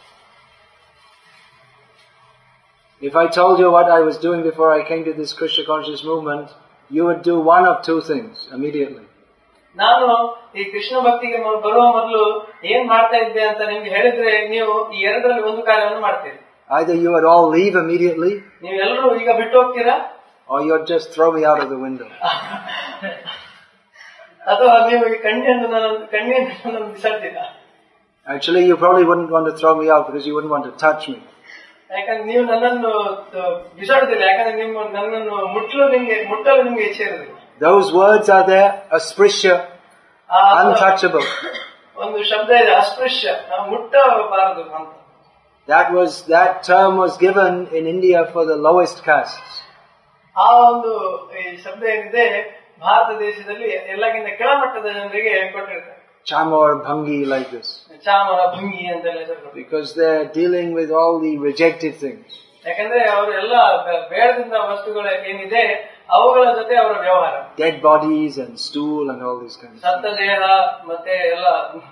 If I told you what I was doing before I came to this Krishna conscious movement, you would do one of 2 things immediately. ನಾನು ಈ ಕೃಷ್ಣ ಭಕ್ತಿಗೆ ಬರುವ ಮೊದಲು ಏನ್ ಮಾಡ್ತಾ ಇದ್ದೆ ಅಂತ ನಿಮ್ಗೆ ಹೇಳಿದ್ರೆ ನೀವು ಈ 2ರಲ್ಲಿ ಒಂದು ಕಾರ್ಯವನ್ನು ಮಾಡ್ತೀರಿ. Either you would all leave immediately, ನೀವೆಲ್ಲರೂ ಈಗ ಬಿಟ್ಟು ಹೋಗ್ತೀರಾ, or you'd just throw me out of the window. ಅಥವಾ ನೀವು ಈ ಕಣ್ಣಿಯನ್ನು ನನ್ನ ಬಿಸಾಡ್ತೀರಾ. Actually, you probably wouldn't want to throw me out because you wouldn't want to touch me. ಯಾಕಂದ್ರೆ ನೀವು ನನ್ನನ್ನು ಬಿಸಾಡುದಿಲ್ಲ, ಯಾಕಂದ್ರೆ ನನ್ನನ್ನು ಮುಟ್ಟಲು ನಿಮ್ಗೆ ಇಚ್ಛೆ ಇರುದಿಲ್ಲ. Those words are there, asprisya, untouchable. ಒಂದು ಶಬ್ದ ಇದೆ, ಅಸ್ಪೃಶ್ಯ, ನಾವು ಮುಟ್ಟಬಾರದು ಅಂತ. That term was given in India for the lowest castes. ಆ ಒಂದು ಈ ಶಬ್ದ ಏನಿದೆ ಭಾರತ ದೇಶದಲ್ಲಿ ಎಲ್ಲಕ್ಕಿಂತ ಕೆಳಮಟ್ಟದ ಜನರಿಗೆ ಕೊಟ್ಟಿರ್ತಾರೆ. Chamor Bhangi like this. ಚಾಮರ ಭಂಗಿ ಅಂತೆಲ್ಲ ಹೆಸರು. Because they're dealing with all the rejected things. ಯಾಕಂದ್ರೆ ಅವರು ಎಲ್ಲ ಬೇಡದಿಂದ ವಸ್ತುಗಳು ಏನಿದೆ ಅವುಗಳ ಜೊತೆ ಅವರ ವ್ಯವಹಾರ. Dead bodies and stool and all these kinds of ಸತ್ತ ದೇಹ ಮತ್ತೆ ಎಲ್ಲ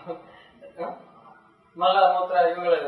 ಮಲ ಮೂತ್ರ ಇವುಗಳ.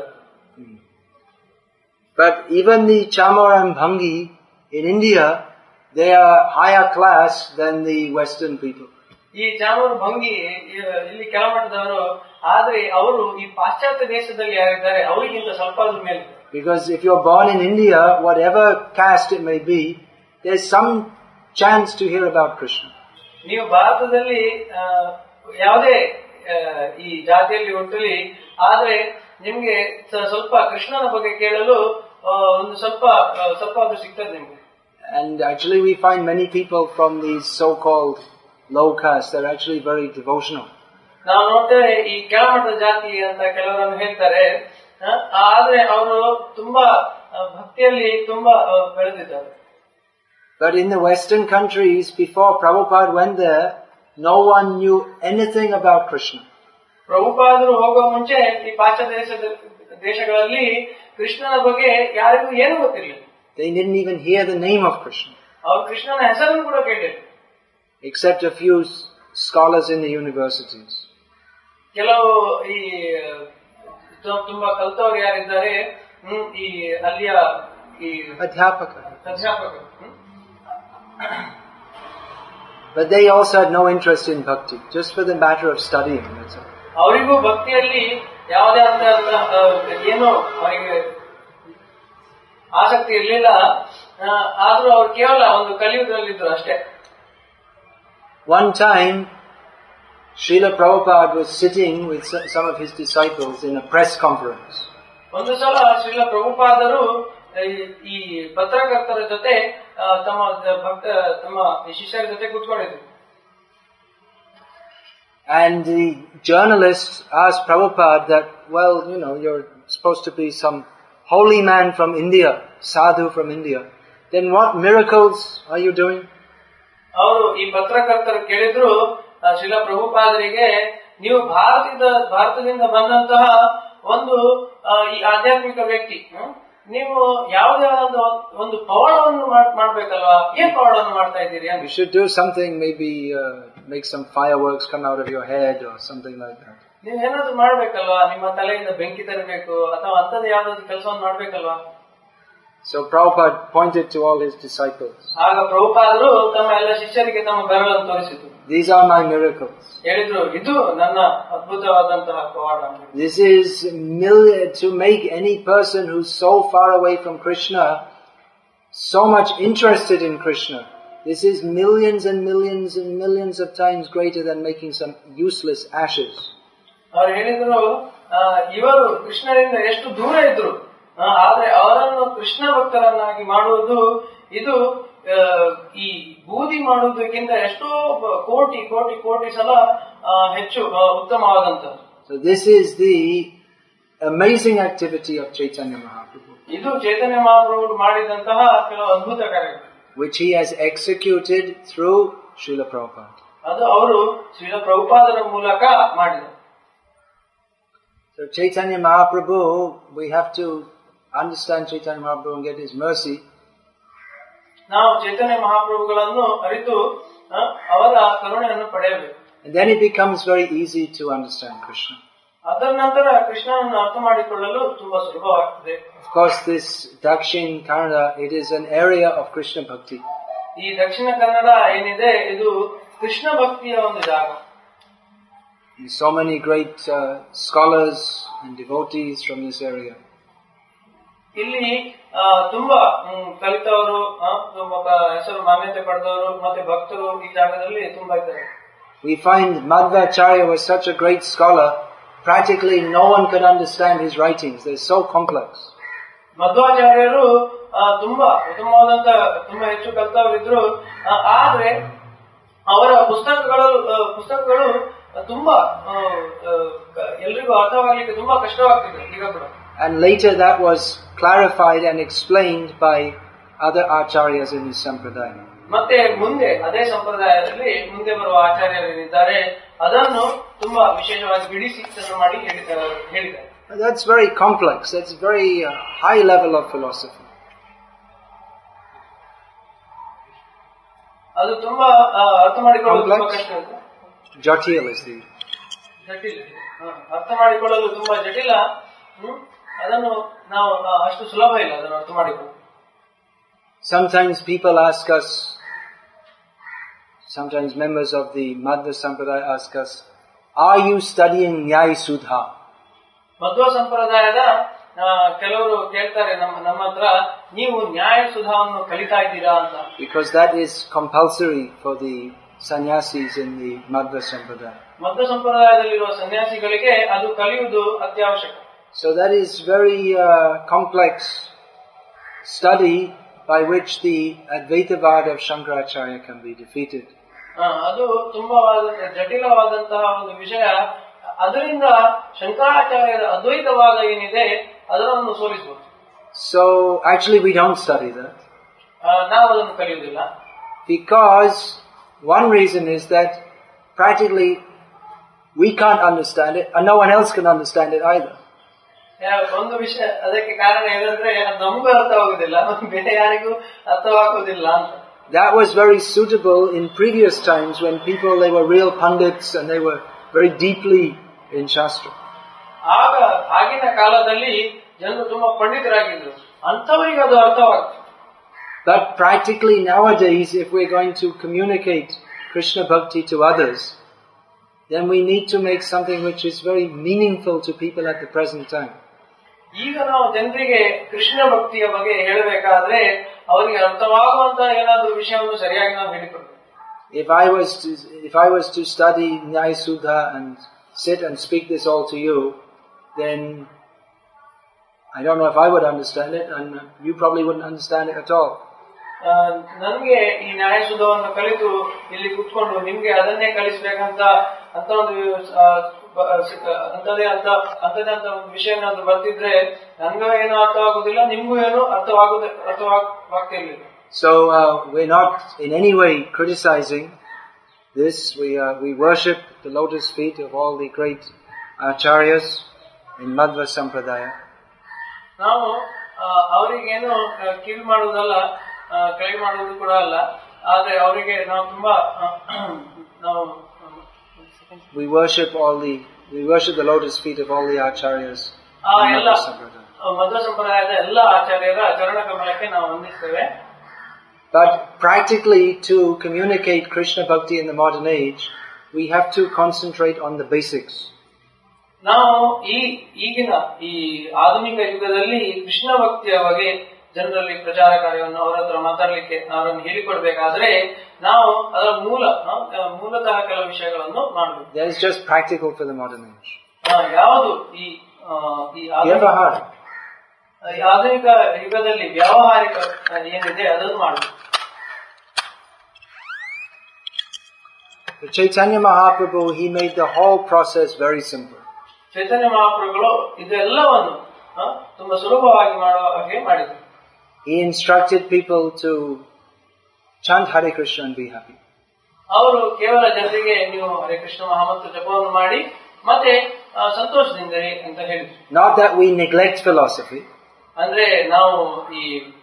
But even the Chamor and Bhangi in India, they are higher class than the Western people. ಈ ಚಾಮರ ಭಂಗಿ ಇಲ್ಲಿ ಕೆಳಮಟ್ಟದವರು, ಆದ್ರೆ ಅವರು ಈ ಪಾಶ್ಚಾತ್ಯ ದೇಶದಲ್ಲಿ ಯಾರಿದ್ದಾರೆ ಅವರಿಗಿಂತ ಸ್ವಲ್ಪ ಮೇಲೆ. Because if you're born in India, whatever caste it may be, there's some chance to hear about Krishna. ನೀವು ಭಾರತದಲ್ಲಿ ಯಾವುದೇ ಈ ಜಾತಿಯಲ್ಲಿ ಹುಟ್ಟಲಿ, ಆದ್ರೆ ನಿಮ್ಗೆ ಸ್ವಲ್ಪ ಕೃಷ್ಣನ ಬಗ್ಗೆ ಕೇಳಲು ಒಂದು ಸ್ವಲ್ಪ ಅದು ಸಿಗ್ತದೆ ನಿಮ್ಗೆ. And actually we find many people from these so-called low caste, they're actually very devotional. ನಾವು ನೋಡ್ತೇವೆ ಈ ಕೆಳಮಟ್ಟದ ಜಾತಿ ಅಂತ ಕೆಲವರನ್ನು ಹೇಳ್ತಾರೆ, ಆದ್ರೆ ಅವರು ತುಂಬಾ ಭಕ್ತಿಯಲ್ಲಿ ತುಂಬಾ ಬೆಳೆದಿದ್ದಾರೆ. But in the Western countries, before Prabhupada went there, no one knew anything about Krishna. ಪ್ರಭುಪಾದರು ಹೋಗುವ ಮುಂಚೆ ಈ ಪಾಶ್ಚಾತ್ಯ ದೇಶಗಳಲ್ಲಿ ಕೃಷ್ಣನ ಬಗ್ಗೆ ಯಾರಿಗೂ ಏನು ಗೊತ್ತಿರಲಿಲ್ಲ. They didn't even hear the name of Krishna. ಅವರು ಕೃಷ್ಣನ ಹೆಸರನ್ನು ಕೂಡ ಕೇಳಿಲ್ಲ. Except a few scholars in the universities. ಕೆಲವು ಈ ತುಂಬಾ ಕಲ್ತವ್ರು ಯಾರಿದ್ದಾರೆ, ಈ ಅಲ್ಲಿಯ ಈ ಅಧ್ಯಾಪಕರು. But they also had no interest in bhakti, just for the matter of studying. That's all. ಅವರಿಗೂ ಭಕ್ತಿಯಲ್ಲಿ ಯಾವುದೇ ಏನೋ ಅವರಿಗೆ ಆಸಕ್ತಿ ಇರಲಿಲ್ಲ. ಆದ್ರೂ ಅವರು ಕೇವಲ ಒಂದು ಕಲಿಯುಗದಲ್ಲಿದ್ರು ಅಷ್ಟೇ. One time, Srila Prabhupada was sitting with some of his disciples in a press conference. ಒಂದು ಸಲ ಶ್ರೀಲ ಪ್ರಭುಪಾದರು ಈ ಪತ್ರಕರ್ತರ ಜೊತೆ ತಮ್ಮ ಶಿಷ್ಯರ ಜೊತೆ ಕೂತ್ಕೊಂಡಿದ್ರು. And the journalists asked Prabhupada that, well, you're supposed to be some holy man from India, sadhu from India. Then what miracles are you doing? ಅವರು ಈ ಪತ್ರಕರ್ತರು ಕೇಳಿದ್ರು ಶ್ರೀಲ ಪ್ರಭುಪಾದರಿಗೆ, ನೀವು ಭಾರತದಿಂದ ಬಂದಂತಹ ಒಂದು ಈ ಆಧ್ಯಾತ್ಮಿಕ ವ್ಯಕ್ತಿ, ನೀವು ಯಾವುದೇ ಒಂದು ಪವಾಡವನ್ನು ಮಾಡ್ಬೇಕಲ್ವಾ, ಏನ್ ಪವಾಡವನ್ನು ಮಾಡ್ತಾ ಇದ್ದೀರಿ? You should do something, maybe make some fireworks come out of your head or something like that. ನೀವೇನಾದ್ರೂ ಮಾಡ್ಬೇಕಲ್ವಾ, ನಿಮ್ಮ ತಲೆಯಿಂದ ಬೆಂಕಿ ತರಬೇಕು ಅಥವಾ ಅಂತದ್ದು ಯಾವ್ದಾದ್ರು ಕೆಲಸವನ್ನು ಮಾಡ್ಬೇಕಲ್ವಾ? So Prabhupada pointed to all his disciples. ಆಗ ಪ್ರಭುಪಾದರು ತಮ್ಮ ಎಲ್ಲ ಶಿಷ್ಯರಿಗೆ ತಮ್ಮ ಬೆರಳನ್ನು ತೋರಿಸಿದ್ರು. These are my miracles. ಹೇಳಿದ್ರು, ಇದು ನನ್ನ ಅದ್ಭುತವಾದಂತಹ ಪವಾಡ. This is to make any person who's so far away from Krishna so much interested in Krishna. This is millions and millions and millions of times greater than making some useless ashes. ಅವರು ಹೇಳಿದ್ರು, ಇವರು ಕೃಷ್ಣರಿಂದ ಎಷ್ಟು ದೂರ ಇದ್ರು, ಆದ್ರೆ ಅವರನ್ನು ಕೃಷ್ಣ ಭಕ್ತರನ್ನಾಗಿ ಮಾಡುವುದು ಇದು ಈ ಬೂದಿ ಮಾಡುವುದಕ್ಕಿಂತ ಎಷ್ಟೋ ಕೋಟಿ ಕೋಟಿ ಕೋಟಿ ಸಲ ಹೆಚ್ಚು ಉತ್ತಮವಾದಂತದ್ದು. So this is the amazing activity of Chaitanya Mahaprabhu. ಇದು ಚೈತನ್ಯ ಮಹಾಪ್ರಭು ಮಾಡಿದಂತಹ ಕೆಲವು ಅದ್ಭುತ ಕಾರ್ಯಗಳು, which he has executed through Srila Prabhupada. ಅದು ಅವರು ಶ್ರೀಲ ಪ್ರಭುಪಾದರ ಮೂಲಕ ಮಾಡಿದರು. So Chaitanya Mahaprabhu, we have to understand Chaitanya Mahaprabhu and get his mercy. ನಾವು ಚೈತನ್ಯ ಮಹಾಪ್ರಭುಗಳನ್ನು ಅರಿತು ಅವರ ಕರುಣೆಯನ್ನು ಪಡೆಯಬೇಕು. And then it becomes very easy to understand Krishna. ಅದರ ನಂತರ ಕೃಷ್ಣನನ್ನು ಅರ್ಥ ಮಾಡಿಕೊಳ್ಳಲು ತುಂಬಾ ಸುಲಭವಾಗುತ್ತದೆ. Of course, this Dakshin Kannada, it is an area of Krishna Bhakti. ಈ ದಕ್ಷಿಣ ಕನ್ನಡ ಏನಿದೆ, ಇದು ಕೃಷ್ಣ ಭಕ್ತಿಯ ಒಂದು ಜಾಗ. So many great scholars and devotees from this area. ಇಲ್ಲಿ ತುಂಬಾ ಕಲಿತವರು, ತುಂಬಾ ಹೆಸರು ಮಾನ್ಯತೆ ಪಡೆದವರು ಮತ್ತೆ ಭಕ್ತರು ಈ ಜಾಗದಲ್ಲಿ ತುಂಬಾ ಇದ್ದಾರೆ. We find Madhvacharya was such a great scholar, practically no one could understand his writings. They're so complex. ಮಧ್ವಾಚಾರ್ಯರು ತುಂಬಾ ಉತ್ತಮವಾದಂತ ತುಂಬಾ ಹೆಚ್ಚು ಕಲಿತವರಿದ್ರು, ಆದ್ರೆ ಅವರ ಪುಸ್ತಕಗಳು ತುಂಬಾ ಎಲ್ರಿಗೂ ಅರ್ಥವಾಗಲಿಕ್ಕೆ ತುಂಬಾ ಕಷ್ಟವಾಗ್ತಿದೆ ಈಗ ಕೂಡ. And later that was clarified and explained by other acharyas in his sampradaya. ಮತ್ತೆ ಮುಂದೆ ಅದೇ ಸಂಪ್ರದಾಯದಲ್ಲಿ ಮುಂದೆ ಬರುವ ಆಚಾರ್ಯರಿದ್ದಾರೆ, ಅದನ್ನು ತುಂಬಾ ವಿಶೇಷವಾಗಿ ಬಿಡಿಸಿ ಮಾಡಿ ಹೇಳಿದ್ದಾರೆ. That's very complex. That's very high level of philosophy. ಅದು ತುಂಬಾ ಅರ್ಥ ಮಾಡಿಕೊಳ್ಳಲು ತುಂಬಾ ಕಷ್ಟ. Jatil is the ಜಟಿಲ, ಅರ್ಥ ಮಾಡಿಕೊಳ್ಳಲು ತುಂಬಾ ಜಟಿಲ. ಅದನ್ನು ನಾವು ಅಷ್ಟು ಸುಲಭ ಇಲ್ಲ ಅದನ್ನು ಅರ್ಥ ಮಾಡಿಕೊಳ್ಳಲು. Sometimes people ask us, sometimes members of the Madhva Sampradaya ask us, are you studying Nyaya Sudha? Madhva ಸಂಪ್ರದಾಯದ ಕೆಲವರು ಕೇಳ್ತಾರೆ ನಮ್ಮ ಹತ್ರ, ನೀವು ನ್ಯಾಯ ಸುಧಾವನ್ನು ಕಲಿತಾ ಇದ್ದೀರಾ ಅಂತ. Because that is compulsory for the sannyasis in the Madhva Sampradaya. Madhva ಸಂಪ್ರದಾಯದಲ್ಲಿರುವ ಸನ್ಯಾಸಿಗಳಿಗೆ ಅದು ಕಲಿಯುವುದು ಅತ್ಯವಶ್ಯಕ. So that is very complex study by which the Advaitavada of Shankaracharya can be defeated. ಅದು ತುಂಬಾ ಜಟಿಲವಾದಂತಹ ಒಂದು ವಿಷಯ. ಅದರಿಂದ ಶಂಕರಾಚಾರ್ಯರ ಅದ್ವೈತವಾದ ಏನಿದೆ ಅದನ್ನು ಸೋಲಿಸಬಹುದು. So actually we don't study that. ನಾವು ಅದನ್ನು ಕಲಿಯುವುದಿಲ್ಲ. Because one reason is that practically we can't understand it, and no one else can understand it either. ಒಂದು ವಿಷಯ ಅದಕ್ಕೆ ಕಾರಣ ಏನಂದ್ರೆ ನಮಗೂ ಅರ್ಥವಾಗುದಿಲ್ಲ, ಬೇರೆ ಯಾರಿಗೂ ಅರ್ಥವಾಗುವುದಿಲ್ಲ ಅಂತ. That was very suitable in previous times when people, they were real pundits and they were very deeply in Shastra. ಆಗಿನ ಕಾಲದಲ್ಲಿ ಜನರು ತುಂಬಾ ಪಂಡಿತರಾಗಿದ್ರು, ಅಂತವರಿಗೆ ಅದು ಅರ್ಥವಾಗ್ತದೆ. But practically nowadays, if we're going to communicate Krishna Bhakti to others, then we need to make something which is very meaningful to people at the present time. ಈಗ ನಾವು ಜನರಿಗೆ ಕೃಷ್ಣ ಭಕ್ತಿಯ ಬಗ್ಗೆ ಹೇಳಬೇಕಾದ್ರೆ ಅವರಿಗೆ ಅರ್ಥವಾಗುವಂತ ಏನಾದ್ರೂ ವಿಷಯವನ್ನು ಸರಿಯಾಗಿ ನಾವು ಹೇಳಿಕೊಡ್ಬೇಕು. If I was to study Nyaya Sudha and sit and speak this all to you, then I don't know if I would understand it, and you probably wouldn't understand it at all. ನನ್ಗೆ ಈ ನ್ಯಾಯಸುಧವನ್ನು ಕಲಿತು ಇಲ್ಲಿ ಕೂತ್ಕೊಂಡು ನಿಮ್ಗೆ ಅದನ್ನೇ ಕಲಿಸ್ಬೇಕಂತ ಅಂತ ಒಂದು ಅಂತದೇ ಅಂತ ಒಂದು ವಿಷಯ ಏನಾದ್ರು ಬರ್ತಿದ್ರೆ ನನ್ಗೂ ಏನೂ ಅರ್ಥವಾಗುದಿಲ್ಲ, ನಿಮ್ಗೂ ಏನು ಅರ್ಥವಾಗ್ತಿರ್ಲಿಲ್ಲ. So we're not in any way criticizing this. We worship the lotus feet of all the great acharyas in Madhva Sampradaya. ನಾವು ಅವರಿಗೇನು ಕಿವಿ ಮಾಡುವುದಲ್ಲ, ಕೈ ಮಾಡುವುದು ಕೂಡ ಅಲ್ಲ, ಆದ್ರೆ ಅವರಿಗೆ ನಾವು ತುಂಬಾ we worship the lotus feet of all the acharyas. Madhva ಸಂಪ್ರದಾಯದ ಎಲ್ಲ ಆಚಾರ್ಯರ ಚರಣ ಕಮಲಕ್ಕೆ ನಾವು ವಂದಿಸ್ತೇವೆ. But practically, to communicate Krishna Bhakti in the modern age, we have to concentrate on the basics. ನಾವು ಈಗಿನ ಈ ಆಧುನಿಕ ಯುಗದಲ್ಲಿ ಕೃಷ್ಣ ಭಕ್ತಿಯ ಬಗ್ಗೆ ಜನರಲ್ಲಿ ಪ್ರಚಾರ ಕಾರ್ಯವನ್ನು ಅವರ ಹತ್ರ ಮಾತಾಡಲಿಕ್ಕೆ ಅವರನ್ನು ಹೇಳಿಕೊಡ್ಬೇಕಾದ್ರೆ ನಾವು ಅದರ ಮೂಲತಃ ಕೆಲವು ವಿಷಯಗಳನ್ನು ಮಾಡಬೇಕು. That is just practical for the modern age. ಯಾವುದು ಈ ಆಧುನಿಕ ಯುಗದಲ್ಲಿ ವ್ಯಾವಹಾರಿಕ ಏನಿದೆ ಅದನ್ನು ಮಾಡಬೇಕು. Chaitanya Mahaprabhu, he made the whole process very simple. ಚೈತನ್ಯ ಮಹಾಪ್ರಭುಗಳು ಇದೆಲ್ಲವನ್ನು ತುಂಬಾ ಸುಲಭವಾಗಿ ಮಾಡುವ ಹಾಗೆ ಮಾಡಿದರು. He instructed people to chant Hare Krishna and be happy. ಅವರು ಕೇವಲ ಜನರಿಗೆ ನೀವು ಹರೇ ಕೃಷ್ಣ ಮಹಾಮಂತ್ರ ಜಪವನ್ನು ಮಾಡಿ ಮತ್ತೆ ಸಂತೋಷದಿಂದಿರಿ ಅಂತ ಹೇಳಿದ್ರು. Not that we neglect philosophy. ಅಂದ್ರೆ ನಾವು ಈ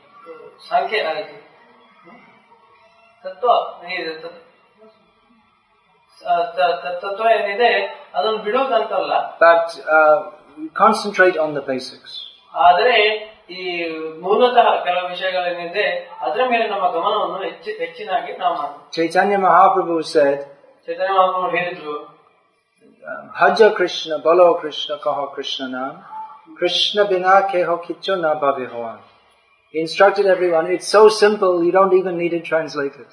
ತತ್ವ ಏನಿದೆ ಅದನ್ನು ಬಿಡುವುದಂತಲ್ಲ. But concentrate on the basics. ಆದರೆ ಈ ಮೂಲತಃ ಕೆಲವು ವಿಷಯಗಳೇನಿದೆ ಅದರ ಮೇಲೆ ನಮ್ಮ ಗಮನವನ್ನು ಹೆಚ್ಚಿನಾಗಿ ನಾವು ಮಾಡಬೇಕು. Chaitanya Mahaprabhu said, ಚೈತನ್ಯ ಮಹಾಪ್ರಭು ಹೇಳಿದ್ರು, Bhaja Krishna, Bolo Krishna, Kaho Krishna Naam, Krishna bina keho kicho na bhave hoan. He instructed everyone. It's so simple, you don't even need it translated.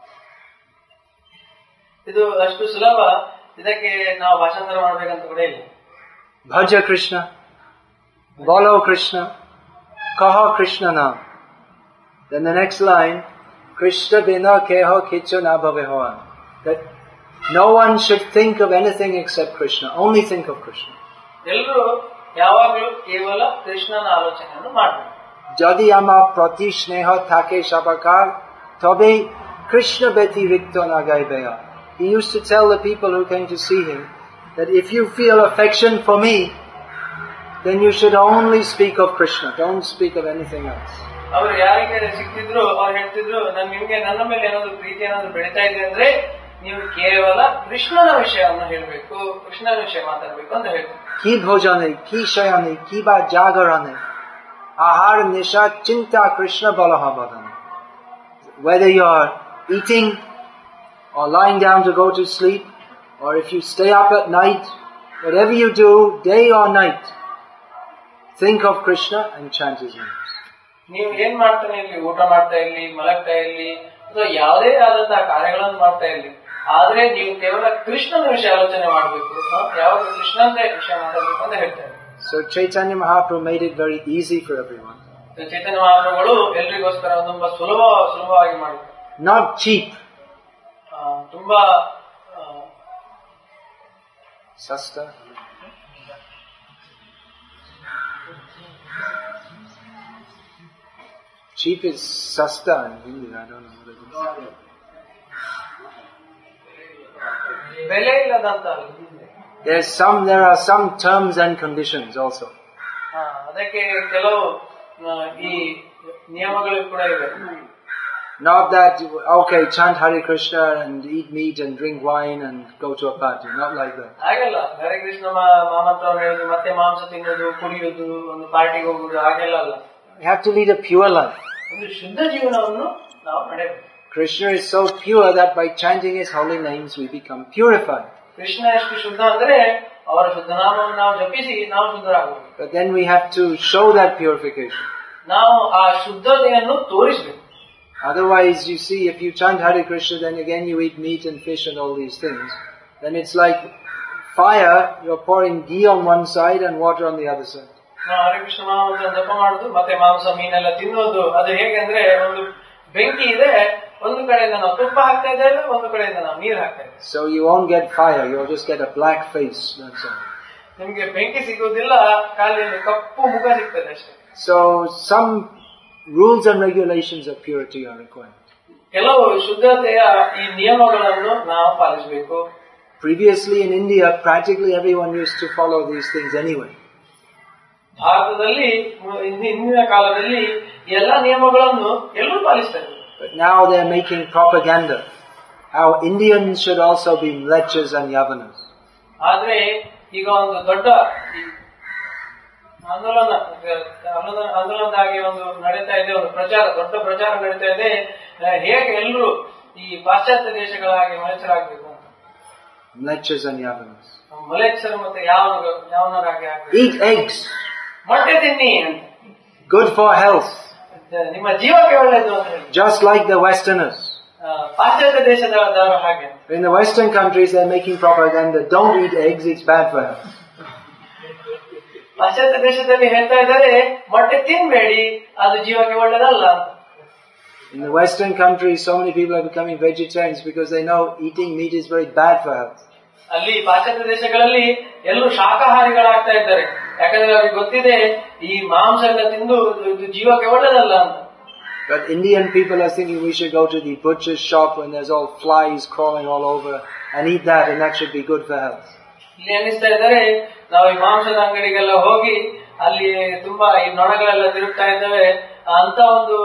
ಇದು ಅಷ್ಟು ಸುಲಭ, ಇದಕ್ಕೆ ನಾವು ಭಾಷಾಂತರ ಮಾಡಬೇಕಂತ ಕೂಡ ಇಲ್ಲ. Bhaja Krishna, Bolo Krishna, Kaho Krishna Naam. Then the next line, Krishna bina keho kicho na bhave hoan. That no one should think of anything except Krishna. Only think of Krishna. ಎಲ್ಲರೂ ಯಾವಾಗಲೂ ಕೇವಲ ಕೃಷ್ಣನ ಆಲೋಚನೆಯನ್ನು ಮಾಡಬೇಕು. Jadi ama prati sneha thake shabakar, tobe Krishna betirikto nagaibeya. He used to tell the people who came to see him that if you feel affection for me, then you should only speak of Krishna. Don't speak of anything else. ಅವರು ಯಾರಿಗೆ ಸಿಕ್ತಿದ್ರು ಅವ್ರು ಹೇಳ್ತಿದ್ರು, ನಿಮ್ಗೆ ನನ್ನ ಮೇಲೆ ಏನಾದ್ರು ಪ್ರೀತಿ ಏನಾದ್ರು ಬೆಳೀತಾ ಇದೆ ಅಂದ್ರೆ ನೀವು ಕೇವಲ ಕೃಷ್ಣನ ವಿಷಯವನ್ನು ಹೇಳಬೇಕು, ಕೃಷ್ಣನ ವಿಷಯ ಮಾತಾಡಬೇಕು ಅಂತ ಹೇಳ್ತಾರೆ. Ki bhojane, ki shayane, ki ba jagarane, ahar nisha chinta Krishna balaha badane. Whether you are eating or lying down to go to sleep, or if you stay up at night, whatever you do, day or night, think of Krishna and chant his names. ನೀವು ಏನ್ ಮಾಡ್ತಾನೆ ಇಲ್ಲಿ, ಊಟ ಮಾಡ್ತಾ ಇರ್ಲಿ, ಮಲಗ್ತಾ ಇರ್ಲಿ, ಅಥವಾ ಯಾವುದೇ ಆದಂತಹ ಕಾರ್ಯಗಳನ್ನು ಮಾಡ್ತಾ ಇರ್ಲಿ, ಆದ್ರೆ ನೀವು ಕೇವಲ ಕೃಷ್ಣನ ವಿಷಯ ಆಲೋಚನೆ ಮಾಡಬೇಕು, ಯಾವಾಗ ಕೃಷ್ಣಂದೇ ವಿಷಯ ಮಾತಾಡಬೇಕು ಅಂತ ಹೇಳ್ತಾರೆ. So Chaitanya Mahaprabhu made it very easy for everyone. ಚೈತನ್ಯ ಮಹಾಪ್ರಭುಗಳು ಎಲ್ರಿಗೋಸ್ಕರ ತುಂಬಾ ಸುಲಭವಾಗಿ ಮಾಡಿದ್ರು. Not cheap. ತುಂಬಾ Sasta. Cheap is sasta in Hindi. I don't know what it is. ಬೆಲೆ ಇಲ್ಲದಂತ There are some terms and conditions also. ಅದಕ್ಕೆ ಕೆಲವು ಈ ನಿಯಮಗಳು ಕೂಡ ಇವೆ. Not that, okay, chant Hare Krishna and eat meat and drink wine and go to a party. Not like that. ಹಾಗೆಲ್ಲ ಹರೇ ಕೃಷ್ಣ ಮಹಾಮಂತ್ರವನ್ನು ಹೇಳುದು, ಮತ್ತೆ ಮಾಂಸ ತಿನ್ನೋದು, ಕುಡಿಯೋದು, ಒಂದು ಪಾರ್ಟಿಗೆ ಹೋಗುದು, ಹಾಗೆಲ್ಲ ಅಲ್ಲ. You have to lead a pure life. ಒಂದು ಶುದ್ಧ ಜೀವನವನ್ನು ನಾವು ನಡೆಯಬೇಕು. Krishna is so pure that by chanting his holy names we become purified. Krishna ಎಷ್ಟು ಶುದ್ಧ ಅಂದ್ರೆ ಅವರ ಶುದ್ಧ ನಾಮವನ್ನು ನಾವು ಜಪಿಸಿ ನಾವು ಶುದ್ಧರಾಗಬೇಕು. But then we have to show that purification. ನಾವು ಆ ಶುದ್ಧತೆಯನ್ನು ತೋರಿಸಬೇಕು. Otherwise, you see, if you chant Hare Krishna, then again you eat meat and fish and all these things. Then it's like fire, you're pouring ghee on one side and water on the other side. ನಾವು ಹರೇ ಕೃಷ್ಣ ಮಹಾಮಂತ್ರ ಜಪ ಮಾಡುದು, ಮತ್ತೆ ಮಾಂಸ ಮೀನೆಲ್ಲ ತಿನ್ನೋದು. ಅದು ಹೇಗೆಂದ್ರೆ ಒಂದು ಬೆಂಕಿ ಇದೆ, ಒಂದು ಕಡೆಯಿಂದ ನಾವು ತುಪ್ಪ ಹಾಕ್ತಾ ಇದ್ದೇವೆ, ಒಂದು ಕಡೆಯಿಂದ ನಾವು ನೀರು ಹಾಕ್ತಾ ಇದ್ದೇವೆ. So you won't get fire, you'll just get a black face, that's all. ನಿಮ್ಗೆ ಬೆಂಕಿ ಸಿಗುವುದಿಲ್ಲ, ಖಾಲಿಯಲ್ಲಿ ಕಪ್ಪು ಮುಖ ಸಿಗ್ತದೆ ಅಷ್ಟೇ. So some rules and regulations of purity are required. ಕೆಲವು ಶುದ್ಧತೆಯ ಈ ನಿಯಮಗಳನ್ನು ನಾವು ಪಾಲಿಸಬೇಕು. Previously in India, practically everyone used to follow these things anyway. ಭಾರತದಲ್ಲಿ ಹಿಂದಿನ ಕಾಲದಲ್ಲಿ ಎಲ್ಲ ನಿಯಮಗಳನ್ನು ಎಲ್ಲರೂ ಪಾಲಿಸ್ತಾರೆ. But now they're making propaganda how Indians should also be mlechas and yavanas. ಆದ್ರೆ ಈಗ ಒಂದು ದೊಡ್ಡ ಆಂದೋಲನದಾಗಿ ಒಂದು ನಡೀತಾ ಇದೆ, ಒಂದು ದೊಡ್ಡ ಪ್ರಚಾರ ನಡೀತಾ ಇದೆ, ಹೇಗೆ ಎಲ್ಲರೂ ಈ ಪಾಶ್ಚಾತ್ಯ ದೇಶಗಳಾಗಿ ಮಲೆಚರಾಗಬೇಕು ಅಂತ. Mlechas and yavanas. ಮಲೆಚರು ಮತ್ತೆ ಯಾವನರಾಗಿ ಆಗಬೇಕು. Eat eggs. ಮೊಟ್ಟೆ ತಿನ್ನಿ ಅಂತ. Good for health. ನಿಮ್ಮ ಜೀವಕ್ಕೆ ಒಳ್ಳೆಯದು ಅಂತ ಹೇಳಿ. Just like the Westerners. ಪಾಶ್ಚಾತ್ಯ ದೇಶದವರು ಹಾಗೆ. In the Western countries, they're making propaganda. Don't eat eggs; it's bad for health. ಪಾಶ್ಚಾತ್ಯ ದೇಶದಲ್ಲಿ ಹೇಳ್ತಾ ಇದ್ದಾರೆ, ಮೊಟ್ಟೆ ತಿನ್ಬೇಡಿ, ಅದು ಜೀವಕ್ಕೆ ಒಳ್ಳೆಯದಲ್ಲ ಅಂತ. In the Western countries, so many people are becoming vegetarians because they know eating meat is very bad for health. ಅಲ್ಲಿ ಪಾಶ್ಚಾತ್ಯ ದೇಶಗಳಲ್ಲಿ ಎಲ್ಲರೂ ಶಾಕಾಹಾರಿಗಳಾಗ್ತಾ ಇದ್ದಾರೆ, ಯಾಕಂದ್ರೆ ಅವ್ರಿಗೆ ಗೊತ್ತಿದೆ ಈ ಮಾಂಸ ಎಲ್ಲ ತಿಂದು ಇದು ಜೀವಕ್ಕೆ ಒಳ್ಳೆದಲ್ಲ ಅಂತ. But Indian people are thinking we should go to the butcher's shop when there's all flies crawling all over and eat that, and that should be good for health. ಇಲ್ಲಿ ಅನ್ನಿಸ್ತಾ ಇದ್ದಾರೆ, ನಾವು ಈ ಮಾಂಸದ ಅಂಗಡಿಗೆಲ್ಲ ಹೋಗಿ ಅಲ್ಲಿ ತುಂಬಾ ಈ ನೊಣಗಳೆಲ್ಲ ತಿರುಗ್ತಾ ಇದ್ದಾವೆ, ಅಂತ ಒಂದು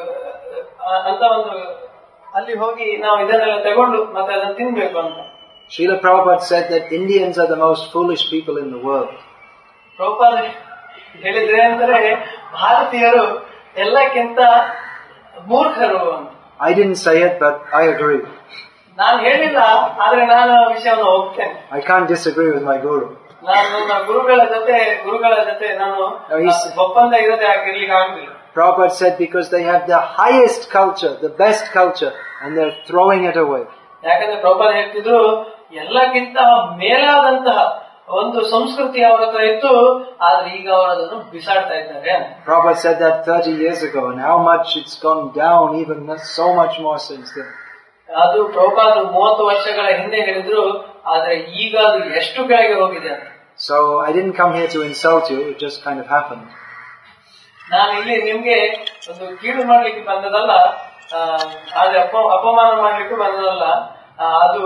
ಅಲ್ಲಿ ಹೋಗಿ ನಾವು ಇದನ್ನೆಲ್ಲ ತಗೊಂಡು ಮತ್ತೆ ಅದನ್ನು ತಿನ್ಬೇಕು ಅಂತ. Srila Prabhupada said that Indians are the most foolish people in the world. Prabhupada ಹೇಳಿದ್ರೆ ಅಂದ್ರೆ ಭಾರತೀಯರು ಎಲ್ಲಕ್ಕಿಂತ ಮೂರ್ಖರು ಅಂತ. I didn't say it, but I agree. ನಾನು ಹೇಳಿಲ್ಲ, ಆದ್ರೆ ನಾನು ಆ ವಿಷಯವನ್ನು ಹೋಗ್ತೇನೆ. I can't disagree with my guru. ನಾನು ನನ್ನ ಗುರುಗಳ ಜೊತೆ ನಾನು ಒಪ್ಪಂದ ಇರದೆ ಇರ್ಲಿಕ್ಕೆ ಆಗುದಿಲ್ಲ. Prabhupada said because they have the highest culture, the best culture, and they're throwing it away. ಯಾಕಂದ್ರೆ ಪ್ರಭುಪಾದ ಹೇಳ್ತಿದ್ರು, ಎಲ್ಲಕ್ಕಿಂತ ಮೇಲಾದಂತಹ ಒಂದು ಸಂಸ್ಕೃತಿ ಅವರ ಹತ್ರ ಇತ್ತು, ಆದ್ರೆ ಈಗ ಅವರು ಅದನ್ನು ಬಿಸಾಡ್ತಾ ಇದ್ದಾರೆ. Prabhupada said that 30 years ago, and how much it's gone down, even so much more since then. ಅದು ಪ್ರಭುಪಾದ 30 ವರ್ಷಗಳ ಹಿಂದೆ ಹೇಳಿದ್ರು, ಆದ್ರೆ ಈಗ ಅದು ಎಷ್ಟು ಕೆಳಗೆ ಹೋಗಿದೆ ಅಂತ. So I didn't come here to insult you, it just kind of happened. ನಾನು ಇಲ್ಲಿ ನಿಮ್ಗೆ ಒಂದು ಕೀಳು ಮಾಡ್ಲಿಕ್ಕೆ ಬಂದದಲ್ಲ, ಆದ್ರೆ ಅಪಮಾನ ಮಾಡ್ಲಿಕ್ಕೆ ಬಂದದಲ್ಲ, ಅದು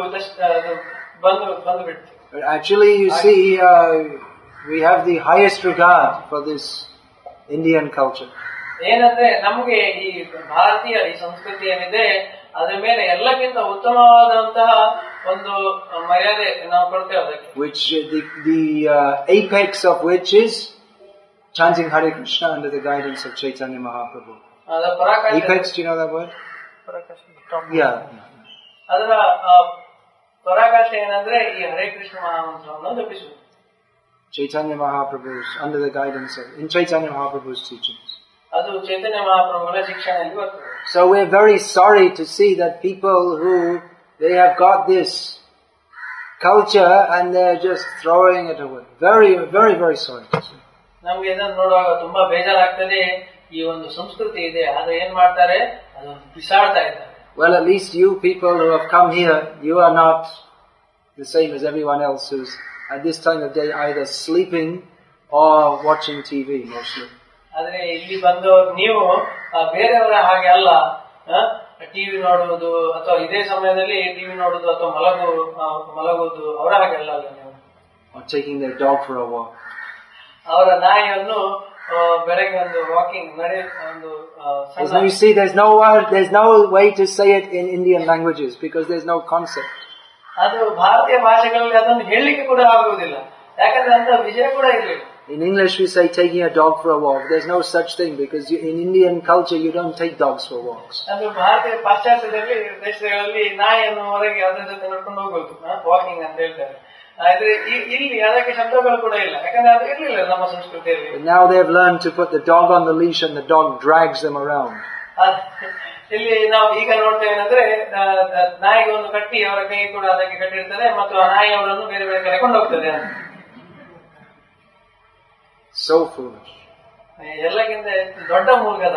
ಬಂದು ಬಿಡ್ತು. But actually, you see, we have the highest regard for this Indian culture. ಏನಂದ್ರೆ ನಮಗೆ ಈ ಭಾರತೀಯ ಈ ಸಂಸ್ಕೃತಿ ಏನಿದೆ ಅದರ ಮೇಲೆ ಎಲ್ಲಕ್ಕಿಂತ ಉತ್ತಮವಾದಂತಹ ಒಂದು ಮರ್ಯಾದೆ ನಾವು ಕೊಡ್ತೇವೆ ಅದಕ್ಕೆ. Which the apex of which is chanting Hare Krishna under the guidance of Chaitanya Mahaprabhu. Apex, do you know that word? Yeah. ಅದರ ಪರಾಕಾಷ್ಠ ಏನಂದ್ರೆ ಈ Hare Krishna ಮಹಾಮಂತ್ರವನ್ನು ಜಪಿಸುವುದು. Chaitanya Mahaprabhu's under the guidance of in Chaitanya Mahaprabhu's teachings. ಅದು ಚೈತನ್ಯ ಮಹಾಪ್ರಭುಗಳ ಶಿಕ್ಷಣದಲ್ಲಿ ಬರ್ತದೆ. So we're very sorry to see that people who they have got this culture and they're just throwing it away. Very, very, very sorry to see. ನಮ್ಗೆ ಇದನ್ನು ನೋಡುವಾಗ ತುಂಬಾ ಬೇಜಾರಾಗ್ತದೆ. ಈ ಒಂದು ಸಂಸ್ಕೃತಿ ಇದೆ, ಆದ್ರೆ ಏನ್ ಮಾಡ್ತಾರೆ, ಅದನ್ನು ಬಿಸಾಡ್ತಾ ಇದ್ದಾರೆ. Well, at least you people who have come here, you are not the same as everyone else who's at this time of day either sleeping or watching TV mostly. ಆದ್ರೆ ಇಲ್ಲಿ ಬಂದು ನೀವು ಬೇರೆಯವರ ಹಾಗೆ ಅಲ್ಲ, ಟಿವಿ ನೋಡುವುದು ಅಥವಾ ಇದೇ ಸಮಯದಲ್ಲಿ ಟಿವಿ ನೋಡುವುದು ಅಥವಾ ಮಲಗುವುದು ಅವರ ಹಾಗೆ ಅಲ್ಲ ನೀವು. or taking their dog for a walk. ಅವರ ನಾಯಿಯನ್ನು ಬೆಳಗ್ಗೆ ಒಂದು ವಾಕಿಂಗ್ ಒಂದು You see, there's no way to say it in Indian languages because there's no concept. ಅದು ಭಾರತೀಯ ಭಾಷೆಗಳಲ್ಲಿ ಅದನ್ನು ಹೇಳಲಿಕ್ಕೆ ಕೂಡ ಆಗುವುದಿಲ್ಲ, ಯಾಕಂದ್ರೆ ಅಂತ ವಿಷಯ ಕೂಡ ಇರಲಿಲ್ಲ. In English we say taking a dog for a walk. There's no such thing because in Indian culture you don't take dogs for walks. ಅದು ಭಾರತೀಯ ಪಾಶ್ಚಾತ್ಯದಲ್ಲಿ ದೇಶಗಳಲ್ಲಿ ನಾಯಿಯನ್ನು ಹೊರಗೆ ಅದರ ಜೊತೆ ನಡ್ಕೊಂಡು ಹೋಗೋದು ವಾಕಿಂಗ್ ಅಂತ ಹೇಳ್ತಾರೆ. ಆದ್ರೆ ಇಲ್ಲಿ ಅದಕ್ಕೆ ಶಬ್ದಗಳು ಕೂಡ ಇಲ್ಲ, ಯಾಕಂದ್ರೆ ಅದು ಇರಲಿಲ್ಲ ನಮ್ಮ ಸಂಸ್ಕೃತಿಯಲ್ಲಿ. Now they've learned to put the dog on the leash and the dog drags them around. ಇಲ್ಲಿ ನಾವು ಈಗ ನೋಡ್ತೇವೆ ಅಂದ್ರೆ ನಾಯಿಗೆ ಒಂದು ಕಟ್ಟಿ ಅವರ ಕೈ ಕೂಡ ಅದಕ್ಕೆ ಕಟ್ಟಿರ್ತಾರೆ ಮತ್ತು ಆ ನಾಯಿ ಅವರನ್ನು ಬೇರೆ ಬೇರೆ ಕರೆಕೊಂಡು ಹೋಗ್ತದೆ. So foolish. ಎಲ್ಲಕ್ಕಿಂತ ದೊಡ್ಡ ಮೂರ್ಖದ.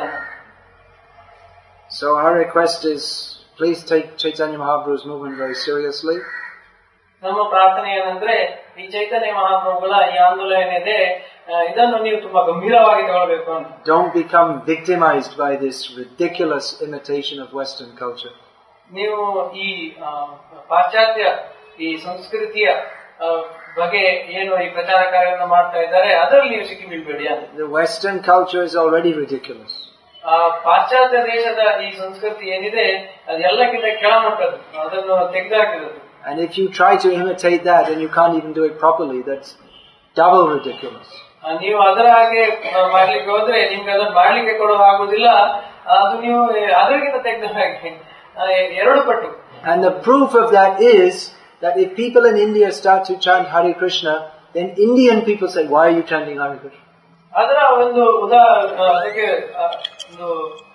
So our request is, please take Chaitanya Mahaprabhu's movement very seriously. ನಮ್ಮ ಪ್ರಾರ್ಥನೆ ಏನಂದ್ರೆ ಈ ಚೈತನ್ಯ ಮಹಾಪ್ರಭುಗಳ ಈ ಆಂದೋಲನ ಇದೆ, ಇದನ್ನು ನೀವು ತುಂಬಾ ಗಂಭೀರವಾಗಿ ತಗೊಳ್ಬೇಕು ಅಂತ. Don't become victimized by this ridiculous imitation of Western culture. ನೀವು ಈ ಪಾಶ್ಚಾತ್ಯ ಈ ಸಂಸ್ಕೃತಿಯ ಬಗ್ಗೆ ಏನು ಈ ಪ್ರಚಾರ ಕಾರ್ಯವನ್ನು ಮಾಡ್ತಾ ಇದ್ದಾರೆ ಅದರಲ್ಲಿ ನೀವು ಸಿಕ್ಕಿ ಬೀಳ್ಬೇಡಿ ಅಂತ. The Western culture is already ridiculous. ಪಾಶ್ಚಾತ್ಯ ದೇಶದ ಈ ಸಂಸ್ಕೃತಿ ಏನಿದೆ ಅದೆಲ್ಲಕ್ಕಿಂತ ಕೆಳಮಟ್ಟದ್ದು, ಅದನ್ನು ತೆಗೆದುಹಾಕಿರೋದು. And if you try to imitate that and you can't even do it properly, that's double ridiculous. ನೀವು ಅದರ ಹಾಗೆ ಮಾಡ್ಲಿಕ್ಕೆ ಹೋದ್ರೆ ನಿಮ್ಗೆ ಅದನ್ನು ಮಾಡ್ಲಿಕ್ಕೆ ಕೂಡ ಆಗುದಿಲ್ಲ, ಅದು ನೀವು ಅದರಿಗಿಂತ ತೆಗೆದ ಹಾಗೆ ಎರಡು ಪಟ್ಟು. And the proof of that is that if people in India start to chant Hare Krishna, then Indian people say, why are you chanting Hare Krishna? ಅದರ ಒಂದು ಅದಕ್ಕೆ ಒಂದು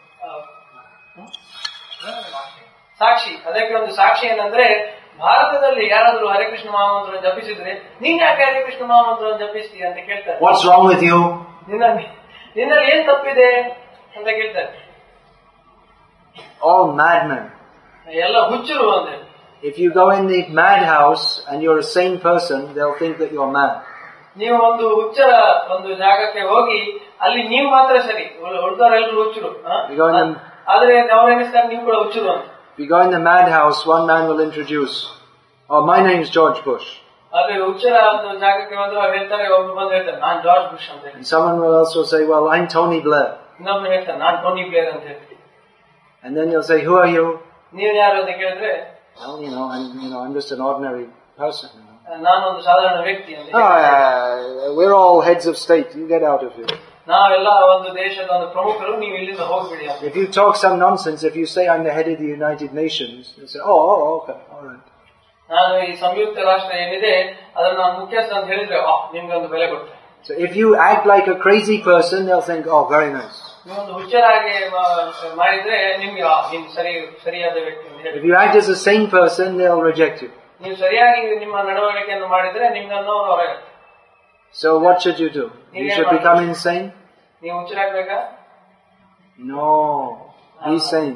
ಸಾಕ್ಷಿ, ಅದಕ್ಕೆ ಒಂದು ಸಾಕ್ಷಿ ಏನಂದ್ರೆ ಭಾರತದಲ್ಲಿ ಯಾರಾದ್ರೂ ಹರೇ ಕೃಷ್ಣ ಮಹಾಮಂತ್ರವನ್ನು ಜಪಿಸಿದ್ರೆ ನೀನ್ ಯಾಕೆ ಹರೇ ಕೃಷ್ಣ ಮಹಾಮಂತ್ರವನ್ನು ಜಪಿಸ್ತೀಯ ಅಂತ ಕೇಳ್ತಾರೆ. What's wrong with you? ನಿನ್ನಲ್ಲಿ ಏನ್ ತಪ್ಪಿದೆ ಅಂತ ಕೇಳ್ತಾರೆ. All madmen. ಎಲ್ಲ ಹುಚ್ಚರು ಅಂದ್ರೆ. If you go in the madhouse and you're a sane person, they'll think that you're mad. ನೀವು ಒಂದು ಹುಚ್ಚರ ಒಂದು ಜಾಗಕ್ಕೆ ಹೋಗಿ ಅಲ್ಲಿ ನೀವು ಮಾತ್ರ ಸರಿ, ಉಳಿದವರೆಲ್ಲರೂ ಹುಚ್ಚರು, ಆದ್ರೆ ಅವ್ರು ಎನಿಸ್ತಾರೆ ನೀವು ಕೂಡ ಹುಚ್ಚರು ಅಂತ. If you go in the madhouse, one man will introduce, oh, my name is George Bush. ಆದ್ರೆ ಹುಚ್ಚರ ಒಂದು ಜಾಗಕ್ಕೆ ಹೋದ್ರೆ ಅವ್ರು ಹೇಳ್ತಾರೆ, ಒಬ್ಬರು ಬಂದು ಹೇಳ್ತಾರೆ ನಾನ್ ಜಾರ್ಜ್ ಬುಷ್ ಅಂತ ಹೇಳಿ. And someone will also say, well, I'm Tony Blair. ಇನ್ನೊಬ್ರು ಹೇಳ್ತಾರೆ ನಾನ್ ಟೋನಿ ಬ್ಲೇರ್ ಅಂತ ಹೇಳ್ತೀನಿ. And then you'll say, who are you? ನೀವ್ ಯಾರು ಅಂತ ಕೇಳಿದ್ರೆ, well, I'm just an ordinary person. ನಾನು ಒಂದು ಸಾಧಾರಣ ವ್ಯಕ್ತಿ ಅಂತ. We're all heads of state. You get out of here. ನಾವೆಲ್ಲ ಒಂದು ದೇಶದ ಒಂದು ಪ್ರಮುಖರು, ನೀವು ಇಲ್ಲಿಂದ ಹೋಗ್ಬಿಡಿ ಅಂತ. If you talk some nonsense, if you say I'm the head of the United Nations, you say, oh, okay, all right. ನಾನು ಈ ಸಂಯುಕ್ತ ರಾಷ್ಟ್ರ ಏನಿದೆ ಅದನ್ನ ನಾನು ಮುಖ್ಯಸ್ಥ ಅಂತ ಹೇಳಿದ್ರೆ ನಿಮ್ಗೆ ಒಂದು ಬೆಲೆ ಕೊಡ್ತೇನೆ. So if you act like a crazy person, they'll think, oh, very nice. ನೀವೊಂದು ಹುಚ್ಚರಾಗಿ ಮಾಡಿದ್ರೆ ನಿಮ್ಗೆ ಸರಿಯಾದ ವ್ಯಕ್ತಿ ಅಂತ ಹೇಳಿ. If you act as a sane person, they'll reject you. ನೀವು ಸರಿಯಾಗಿ ನಿಮ್ಮ ನಡವಳಿಕೆಯನ್ನು ಮಾಡಿದ್ರೆ ನಿಮ್ಗನ್ನು ಹೊರಗೆ. So what should you do? You should become insane? ನೀವು ಹುಚ್ಚರಾಗ್ಬೇಕಾ? No. Be sane.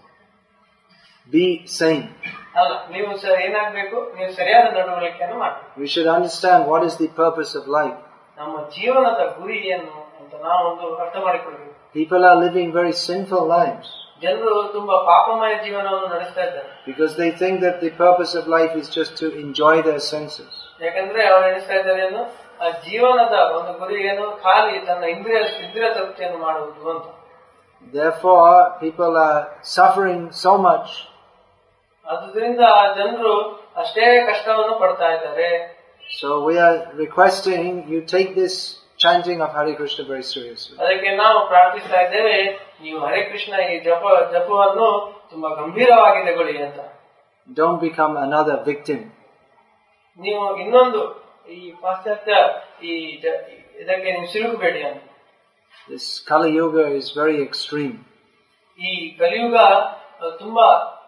Be sane. ಅಲ್ಲ, ನೀವು ಏನಾಗಬೇಕು, ನೀವು ಸರಿಯಾದ ನಡವಳಿಕೆಯನ್ನು ಮಾಡಿ. We should understand what is the purpose of life. ನಮ್ಮ ಜೀವನದ ಗುರಿ ಏನು ಅಂತ ನಾವು ಒಂದು ಅರ್ಥ ಮಾಡಿಕೊಳ್ಳಬೇಕು. People are living very sinful lives. ಜನರು ತುಂಬಾ ಪಾಪಮಯ ಜೀವನವನ್ನು ನಡೆಸ್ತಾ ಇದ್ದಾರೆ. Because they think that the purpose of life is just to enjoy their senses. ಯಾಕಂದ್ರೆ ಅವರು ನಡೆಸ್ತಾ ಇದ್ದಾರೆ ಏನು, ಆ ಜೀವನದ ಒಂದು ಗುರಿ ಏನು, ಖಾಲಿ ತನ್ನ ಇಂದ್ರಿಯ ತೃಪ್ತಿಯನ್ನು ಮಾಡುವುದು ಅಂತ. Therefore, people are suffering so much. ಅದರಿಂದ ಜನರು ಅಷ್ಟೇ ಕಷ್ಟವನ್ನು ಪಡ್ತಾ ಇದ್ದಾರೆ. So we are requesting you take this chanting of Hare Krishna very seriously. ಅದಕ್ಕೆ ನಾವು ಪ್ರಾರ್ಥಿಸ್ತಾ ಇದ್ದೇವೆ, ನೀವು ಹರೇ ಕೃಷ್ಣ ಈ ಜಪವನ್ನು ತುಂಬಾ ಗಂಭೀರವಾಗಿ ತಗೊಳ್ಳಿ ಅಂತ. Don't become another victim. ನೀವು ಇನ್ನೊಂದು ಈ ಪಾಶ್ಚಾತ್ಯ ಇದಕ್ಕೆ ನೀವು ಸಿಲುಕಬೇಡಿ ಅಂತ. This Kali Yuga is very extreme. ಈ ಕಲಿಯುಗ ತುಂಬಾ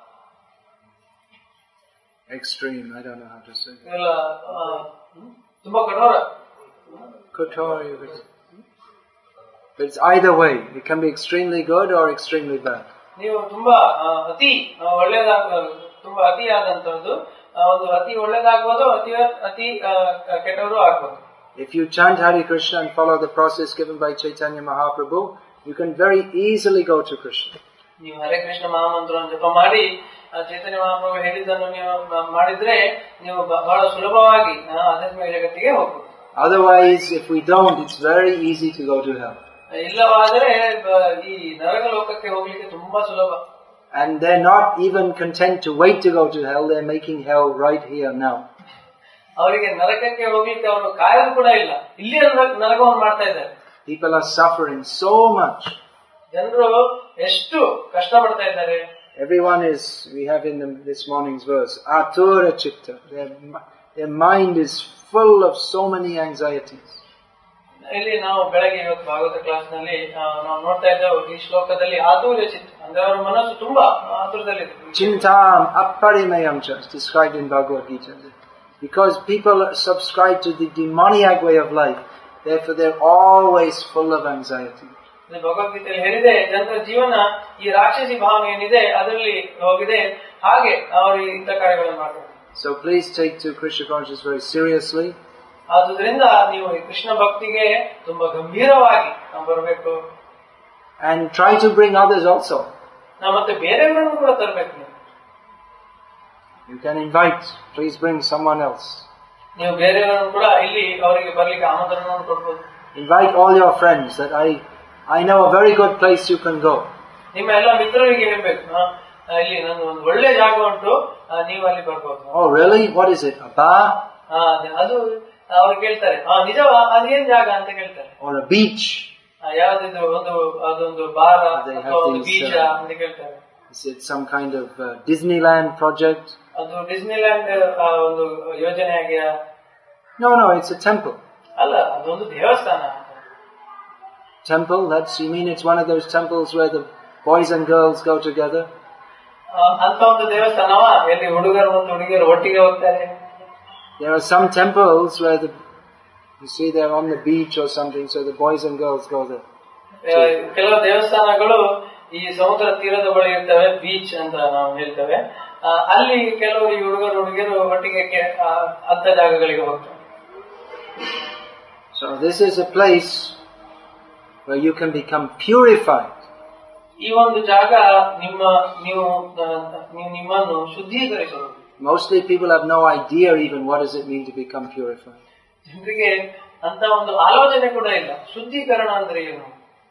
extreme, I don't know how to say. ತುಂಬಾ ಕಠೋರ. Kఠोर Yuga. But it's either way. It can be extremely good or extremely bad. ನೀವು ತುಂಬಾ ಅತಿ ತುಂಬಾ ಅತಿಯಾದಂತದ್ದು, ಒಂದು ಅತಿ ಒಳ್ಳೇದಾಗ್ಬೋದು, ಅತಿ ಕೆಟ್ಟವರು ಆಗ್ಬೋದು. If you chant Hare Krishna and follow the process given by Chaitanya Mahaprabhu, you can very easily go to Krishna. ನೀವು ಹರೇ ಕೃಷ್ಣ ಮಹಾಮಂತ್ರವನ್ನು ಜಪ ಮಾಡಿ ಚೈತನ್ಯ ಮಹಾಪ್ರಭು ಹೇಳಿದ್ದನ್ನು ನೀವು ಮಾಡಿದ್ರೆ ನೀವು ಬಹಳ ಸುಲಭವಾಗಿ ಆಧ್ಯಾತ್ಮಿಕ ಜಗತ್ತಿಗೆ ಹೋಗ್ಬೋದು. Otherwise, if we don't, it's very easy to go to hell. ಇಲ್ಲವಾದರೆ ಈ ನರಕ ಲೋಕಕ್ಕೆ ಹೋಗ್ಲಿಕ್ಕೆ ತುಂಬಾ ಸುಲಭ. And they're not even content to wait to go to hell. They're making hell right here now. ಅವರಿಗೆ ನರಕಕ್ಕೆ ಹೋಗ್ಲಿಕ್ಕೆ ಅವರು ಕಾಯೋದು ಕೂಡ ಇಲ್ಲ, ಇಲ್ಲಿಯೇ ನರಕವನ್ನು ಮಾಡ್ತಾ ಇದ್ದಾರೆ. People are suffering so much. ಜನರು ಎಷ್ಟು ಕಷ್ಟ ಪಡ್ತಾ ಇದ್ದಾರೆ. Everyone is, we have in this morning's verse, atura chitta. Their mind is full of so many anxieties. ಇಲ್ಲಿ ನಾವು ಬೆಳಗ್ಗೆ ಇವತ್ತು ಭಾಗವತ ಕ್ಲಾಸ್ ನಲ್ಲಿ ನಾವು ನೋಡ್ತಾ ಇದ್ದೇವೆ ಈ ಶ್ಲೋಕದಲ್ಲಿ ಆತುರ್ಯ ಚಿತ್ತ ಅಂದ್ರೆ ಅವರ ಮನಸ್ಸು ತುಂಬಾ ಆತುರದಲ್ಲಿದೆ. Chintam apparimayam is described in Bhagavad Gita. Because people subscribe to the demoniac way of life, therefore they're always full of anxiety. ಭಗವದ್ಗೀತೆಯಲ್ಲಿ ಹೇಳಿದೆ ಜನರ ಜೀವನ ಈ ರಾಕ್ಷಸಿ ಭಾವನೆ ಏನಿದೆ ಅದರಲ್ಲಿ ಹೋಗಿದೆ, ಹಾಗೆ ಅವರು ಇಂಥ ಕಾರ್ಯಗಳನ್ನು ಮಾಡ್ತಾರೆ. So please take to Krishna consciousness very seriously. ಆದುದರಿಂದ ನೀವು ಕೃಷ್ಣ ಭಕ್ತಿಗೆ ತುಂಬಾ ಗಂಭೀರವಾಗಿ ಬರಬೇಕು. And try to bring others also. ನಾವು ಮತ್ತೆ ಬೇರೆಯವರನ್ನು ಕೂಡ ತರಬೇಕು. You can invite, please bring someone else. ನೀವು ಬೇರೆಯವರನ್ನು ಕೂಡ ಇಲ್ಲಿ ಅವರಿಗೆ ಬರ್ಲಿಕ್ಕೆ ಆಮಂತ್ರಣವನ್ನು ಕೊಡಬಹುದು. Invite all your friends that I know a very good place you can go. ನಿಮ್ಮ ಎಲ್ಲ ಮಿತ್ರರಿಗೆ ಹೇಳಬೇಕು, ಇಲ್ಲಿ ನನ್ನ ಒಂದು ಒಳ್ಳೆ ಜಾಗ ಉಂಟು, ನೀವು ಅಲ್ಲಿ ಬರ್ಬೋದು. Oh really? What is it? A bar? ಅದು ಅವ್ರು ಕೇಳ್ತಾರೆ, ನಿಜವಾ ಅದೇನ್ ಜಾಗ ಅಂತ ಕೇಳ್ತಾರೆ. Or a beach? ಯಾವ್ದಿದು ಅದೊಂದು ಬಾರ ಅಥವಾ ಒಂದು ಬೀಚ ಅಂತ ಕೇಳ್ತಾರೆ. Is it some kind of Disneyland project? ಅದು ಡಿಸ್ನಿಲ್ಯಾಂಡ್ ಒಂದು ಯೋಜನೆ ಆಗಿಯಾ? No, it's a temple. ಅಲ್ಲ, ಅದೊಂದು ದೇವಸ್ಥಾನ. Temple? You mean it's one of those temples where the boys and girls go together? ಅಂತ ಒಂದು ದೇವಸ್ಥಾನವ ಎಲ್ಲಿ ಹುಡುಗರು ಮತ್ತು ಹುಡುಗಿಯರು ಒಟ್ಟಿಗೆ ಹೋಗ್ತಾರೆ. There are some temples where you see they're on the beach or something, so the boys and girls go there. ಕೆಲವು ದೇವಸ್ಥಾನಗಳು ಈ ಸಮುದ್ರ ತೀರದ ಬಳಿ ಇರ್ತವೆ, ಬೀಚ್ ಅಂತ ನಾವು ಹೇಳ್ತೇವೆ. ಅಲ್ಲಿ ಕೆಲವರು ಈ ಹುಡುಗಿಯರು ಒಟ್ಟಿಗೆ ಅಂತ ಜಾಗಗಳಿಗೆ ಹೋಗ್ತಾರೆ. So this is a place where you can become purified. ಈ ಒಂದು ಜಾಗ ನೀವು ನಿಮ್ಮನ್ನು ಶುದ್ಧೀಕರಿಸಬಹುದು. Mostly people have no idea even what does it mean to become purified. ಜನರಿಗೆ ಅಂತ ಒಂದು ಆಲೋಚನೆ ಕೂಡ ಇಲ್ಲ, ಶುದ್ಧೀಕರಣ ಅಂದ್ರೆ ಏನು.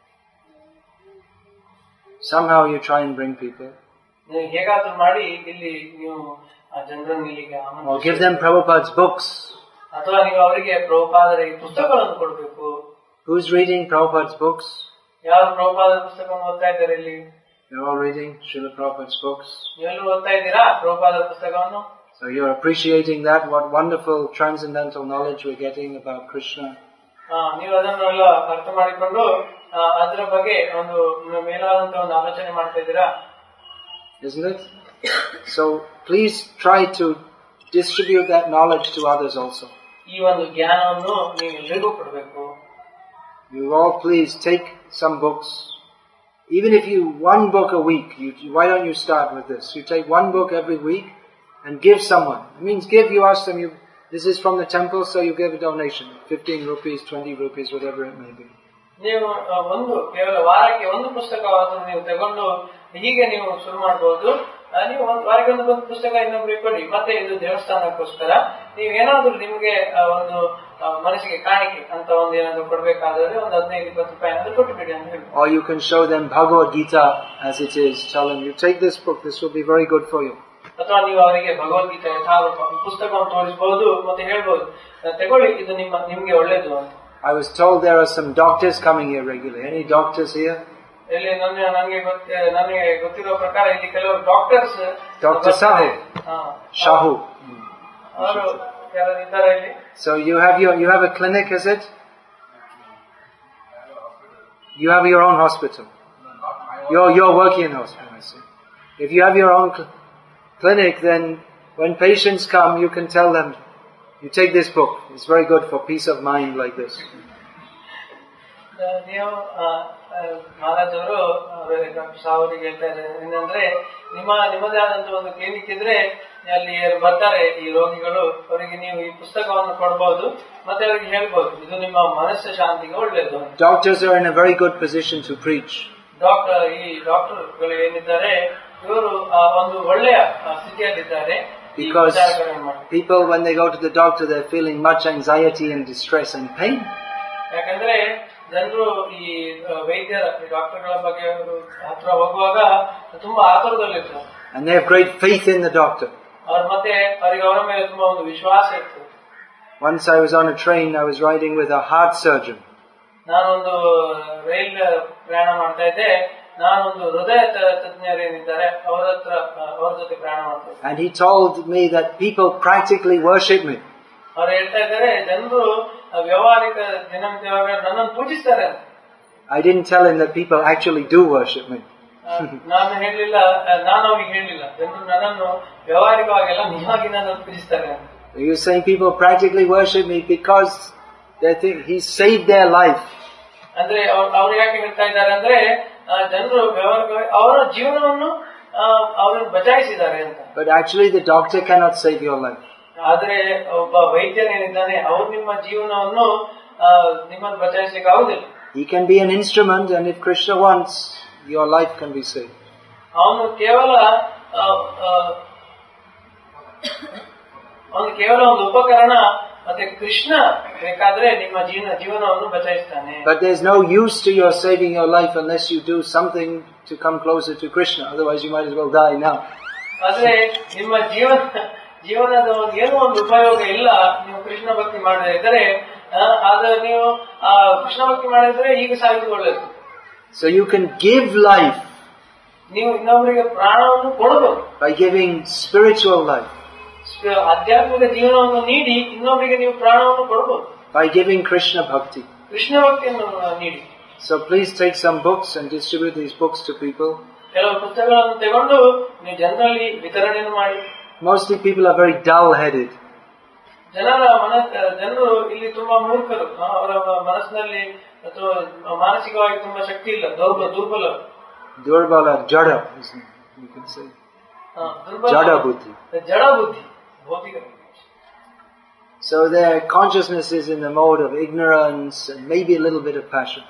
Somehow you try and bring people. ನೀವು ಹೇಗಾದ್ರೂ ಮಾಡಿ ಇಲ್ಲಿ ನೀವು ಜನರನ್ನು ಇಲ್ಲಿಗೆ or give them Prabhupada's books. ಅಥವಾ ನೀವು ಅವರಿಗೆ ಪ್ರಭುಪಾದರ ಈ ಪುಸ್ತಕಗಳನ್ನು ಕೊಡಬೇಕು. Who's reading Prabhupada's books? ಯಾರು ಪ್ರಭುಪಾದರ ಪುಸ್ತಕವನ್ನು ಓದ್ತಾ ಇದ್ದಾರೆ ಇಲ್ಲಿ? You're all reading Srila Prabhupada's books. ನೀವೆಲ್ಲರೂ ಓದ್ತಾ ಇದ್ದೀರಾ ಪ್ರಭುಪಾದರ ಪುಸ್ತಕವನ್ನು? So you're appreciating that, what wonderful transcendental knowledge we're getting about Krishna. ನೀವು ಅದನ್ನೆಲ್ಲ ಅರ್ಥ ಮಾಡಿಕೊಂಡು ಅದರ ಬಗ್ಗೆ ಒಂದು ಮೇಲಾದಂತ ಒಂದು ಆಲೋಚನೆ ಮಾಡ್ತಾ ಇದ್ದೀರಾ? Isn't it? So please try to distribute that knowledge to others also. ಈ ಒಂದು ಜ್ಞಾನವನ್ನು ನೀವು ಎಲ್ಲರಿಗೂ ಕೊಡಬೇಕು. You all please take some books. Even if one book a week, why don't you start with this? You take one book every week and give someone. It means give, you ask them, this is from the temple, so you give a donation. 15 rupees, 20 rupees, whatever it may be. ನೀವು ಕೇವಲ ವಾರಕ್ಕೆ ಒಂದು ಪುಸ್ತಕವನ್ನು ನೀವು ತಗೊಂಡು ಹೀಗೆ ನೀವು ಶುರು ಮಾಡಬಹುದು. ನೀವು ವಾರಕ್ಕೆ ಒಂದು ಪುಸ್ತಕ ಇನ್ನೊಬ್ರಿಗೆ ಕೊಡಿ, ಮತ್ತೆ ಇದು ದೇವಸ್ಥಾನಕ್ಕೋಸ್ಕರ ನೀವು ಏನಾದ್ರು ನಿಮ್ಗೆ ಒಂದು ಮನಸ್ಸಿಗೆ ಕಾಣಿಕೆ ಅಂತ ಒಂದು ಏನಾದ್ರು ಕೊಡ್ಬೇಕಾದ್ರೆ ಒಂದು 15-20 ರೂಪಾಯಿ ಏನಾದ್ರು ಕೊಟ್ಟುಬಿಡಿ ಅಂತ ಹೇಳಿ. Or you can show them Bhagavad Gita as it is. Tell them, you take this book, this will be very good for you. ಅಥವಾ ನೀವು ಅವರಿಗೆ ಭಗವದ್ಗೀತೆ ಯಥಾರೂಪ ಪುಸ್ತಕವನ್ನು ತೋರಿಸಬಹುದು ಮತ್ತೆ ಹೇಳ್ಬಹುದು, ತಗೊಳ್ಳಿ ಇದು ನಿಮ್ಗೆ ಒಳ್ಳೇದು ಅಂತ. I was told there are some doctors coming here regularly. Any doctors here? ಇಲ್ಲಿ ನನಗೆ ಗೊತ್ತಿರೋ ಪ್ರಕಾರ ಇಲ್ಲಿ ಕೆಲವರು ಡಾಕ್ಟರ್ಸ್. Dr. Shahu. ಅವರು ಯಾರು ಇದ್ದಾರೆ ಇಲ್ಲಿ? So you have a clinic, is it? You have your own hospital. You're working in hospital, I see. If you have your own clinic, then when patients come, you can tell them, you take this book. It's very good for peace of mind like this. ನೀವು ಮಹಾರಾಜವರು doctor ಸಾವರಿಗೆ ಹೇಳ್ತಾ ಇದ್ದಾರೆ ಏನಂದ್ರೆ, ನಿಮ್ಮದೇ ಆದಂತ ಒಂದು clinic ಇದ್ರೆ ಅಲ್ಲಿ ಬರ್ತಾರೆ ಈ ರೋಗಿಗಳು, ಅವರಿಗೆ ನೀವು ಈ ಪುಸ್ತಕವನ್ನು ಕೊಡಬಹುದು ಮತ್ತೆ ಅವರಿಗೆ ಹೇಳ್ಬಹುದು ಇದು ನಿಮ್ಮ ಮನಸ್ಸು ಶಾಂತಿಗೆ ಒಳ್ಳೆಯದು. Doctors are in a very good position to preach. ಡಾಕ್ಟರ್ಗಳು ಏನಿದ್ದಾರೆ ಇವರು ಒಂದು ಒಳ್ಳೆಯ ಸ್ಥಿತಿಯಲ್ಲಿದ್ದಾರೆ. Because people, when they go to the doctor, they're feeling much anxiety and distress and pain. ಯಾಕಂದ್ರೆ ಜನರು ಈ ವೈದ್ಯರ ಡಾಕ್ಟರ್ಗಳ ಬಗ್ಗೆ ಹತ್ರ ಹೋಗುವಾಗ ತುಂಬಾ ಆತುರದಲ್ಲಿರ್ತಾರೆ. And they have great faith in the doctor. ಅವ್ರ ಮತ್ತೆ ಅವರಿಗೆ ಅವರ ಮೇಲೆ ತುಂಬಾ ಒಂದು ವಿಶ್ವಾಸ ಇರ್ತದೆ. Once I was on a train, I was riding with a heart surgeon. ನಾನೊಂದು ರೈಲ್ ಪ್ರಯಾಣ ಮಾಡ್ತಾ ಇದ್ದೆ. ನಾನೊಂದು ಹೃದಯ ತಜ್ಞರೇನಿದ್ದಾರೆ ಅವರ ಜೊತೆ ಪ್ರಯಾಣ ಮಾಡ್ತಾ ಇದ್ದೆ. And he told me that people practically worship me. ಅವ್ರು ಹೇಳ್ತಾ ಇದ್ದಾರೆ ಜನರು ವ್ಯವಹಾರಿಕ ದಿನನಿತ್ಯವಾಗ ನನ್ನನ್ನು ಪೂಜಿಸ್ತಾರೆ ಅಂತ. I didn't tell him that people actually do worship me. ನಾನು ಅವ್ರಿಗೆ ಹೇಳಿಲ್ಲ ಜನರು ನನ್ನನ್ನು ವ್ಯವಹಾರಿಕವಾಗೆಲ್ಲ ನಿಜವಾಗಿ ನನ್ನನ್ನು ಪೂಜಿಸ್ತಾರೆ ಅಂತ. He was saying people practically worship me because they think he saved their life. ಅಂದ್ರೆ ಅವ್ರು ಯಾಕೆ ಹೇಳ್ತಾ ಇದ್ದಾರೆ ಅಂದ್ರೆ ಜನರು ವ್ಯವಹಾರಿಕವಾಗಿ ಅವರ ಜೀವನವನ್ನು ಅವರನ್ನು ಬಚಾಯಿಸಿದ್ದಾರೆ ಅಂತ. But actually the doctor cannot save your life. ಆದ್ರೆ ಒಬ್ಬ ವೈದ್ಯನೇನಿದ್ದಾನೆ ಅವ್ರು ನಿಮ್ಮ ಜೀವನವನ್ನು ನಿಮ್ಮನ್ನು ಬಚಾಯಿಸಲಿಕ್ಕೆ ಆಗುದಿಲ್ಲ. He can be an instrument, and if Krishna wants, your life can be saved. ಅವನು ಕೇವಲ ಒಂದು ಉಪಕರಣ, ಮತ್ತೆ ಕೃಷ್ಣ ಬೇಕಾದ್ರೆ ನಿಮ್ಮ ಜೀವನವನ್ನು ಬಚಾಯಿಸ್ತಾನೆ. But there's no use to your saving your life unless you do something to come closer to Krishna. Otherwise you might as well die now. ಆದ್ರೆ ನಿಮ್ಮ ಜೀವನದ ಏನೋ ಒಂದು ಉಪಯೋಗ ಇಲ್ಲ ನೀವು ಕೃಷ್ಣ ಭಕ್ತಿ ಮಾಡದೇ ಇದ್ದರೆ. ಆದ್ರೆ ನೀವು ಕೃಷ್ಣ ಭಕ್ತಿ ಮಾಡಿದ್ರೆ ಈಗ ಸಾಯುವುದು ಒಳ್ಳೆಯದು. So you can give life. ನೀವು ಇನ್ನೊಬ್ಬರಿಗೆ ಪ್ರಾಣವನ್ನು ಕೊಡಬಹುದು. By giving spiritual life. ಆಧ್ಯಾತ್ಮಿಕ ಜೀವನವನ್ನು ನೀಡಿ ಇನ್ನೊಬ್ಬರಿಗೆ ನೀವು ಪ್ರಾಣವನ್ನು ಕೊಡಬಹುದು. By giving Krishna bhakti. Krishna ಭಕ್ತಿಯನ್ನು ನೀಡಿ. So please take some books and distribute these books to people. ಕೆಲವು ಪುಸ್ತಕಗಳನ್ನು ತಗೊಂಡು ನೀವು ಜನರಲ್ಲಿ ವಿತರಣೆಯನ್ನು ಮಾಡಿ. Mostly people are very dull-headed. ಜನರು ಇಲ್ಲಿ ತುಂಬಾ ಮೂರ್ಖರು. ಅವರ ಮನಸ್ಸಿನಲ್ಲಿ ಅಥವಾ ಮಾನಸಿಕವಾಗಿ ತುಂಬಾ ಶಕ್ತಿ ಇಲ್ಲ, ದುರ್ಬಲ. Durbala, jada, you can say. Jada buddhi. Jada buddhi. So their consciousness is in the mode of ignorance and maybe a little bit of passion.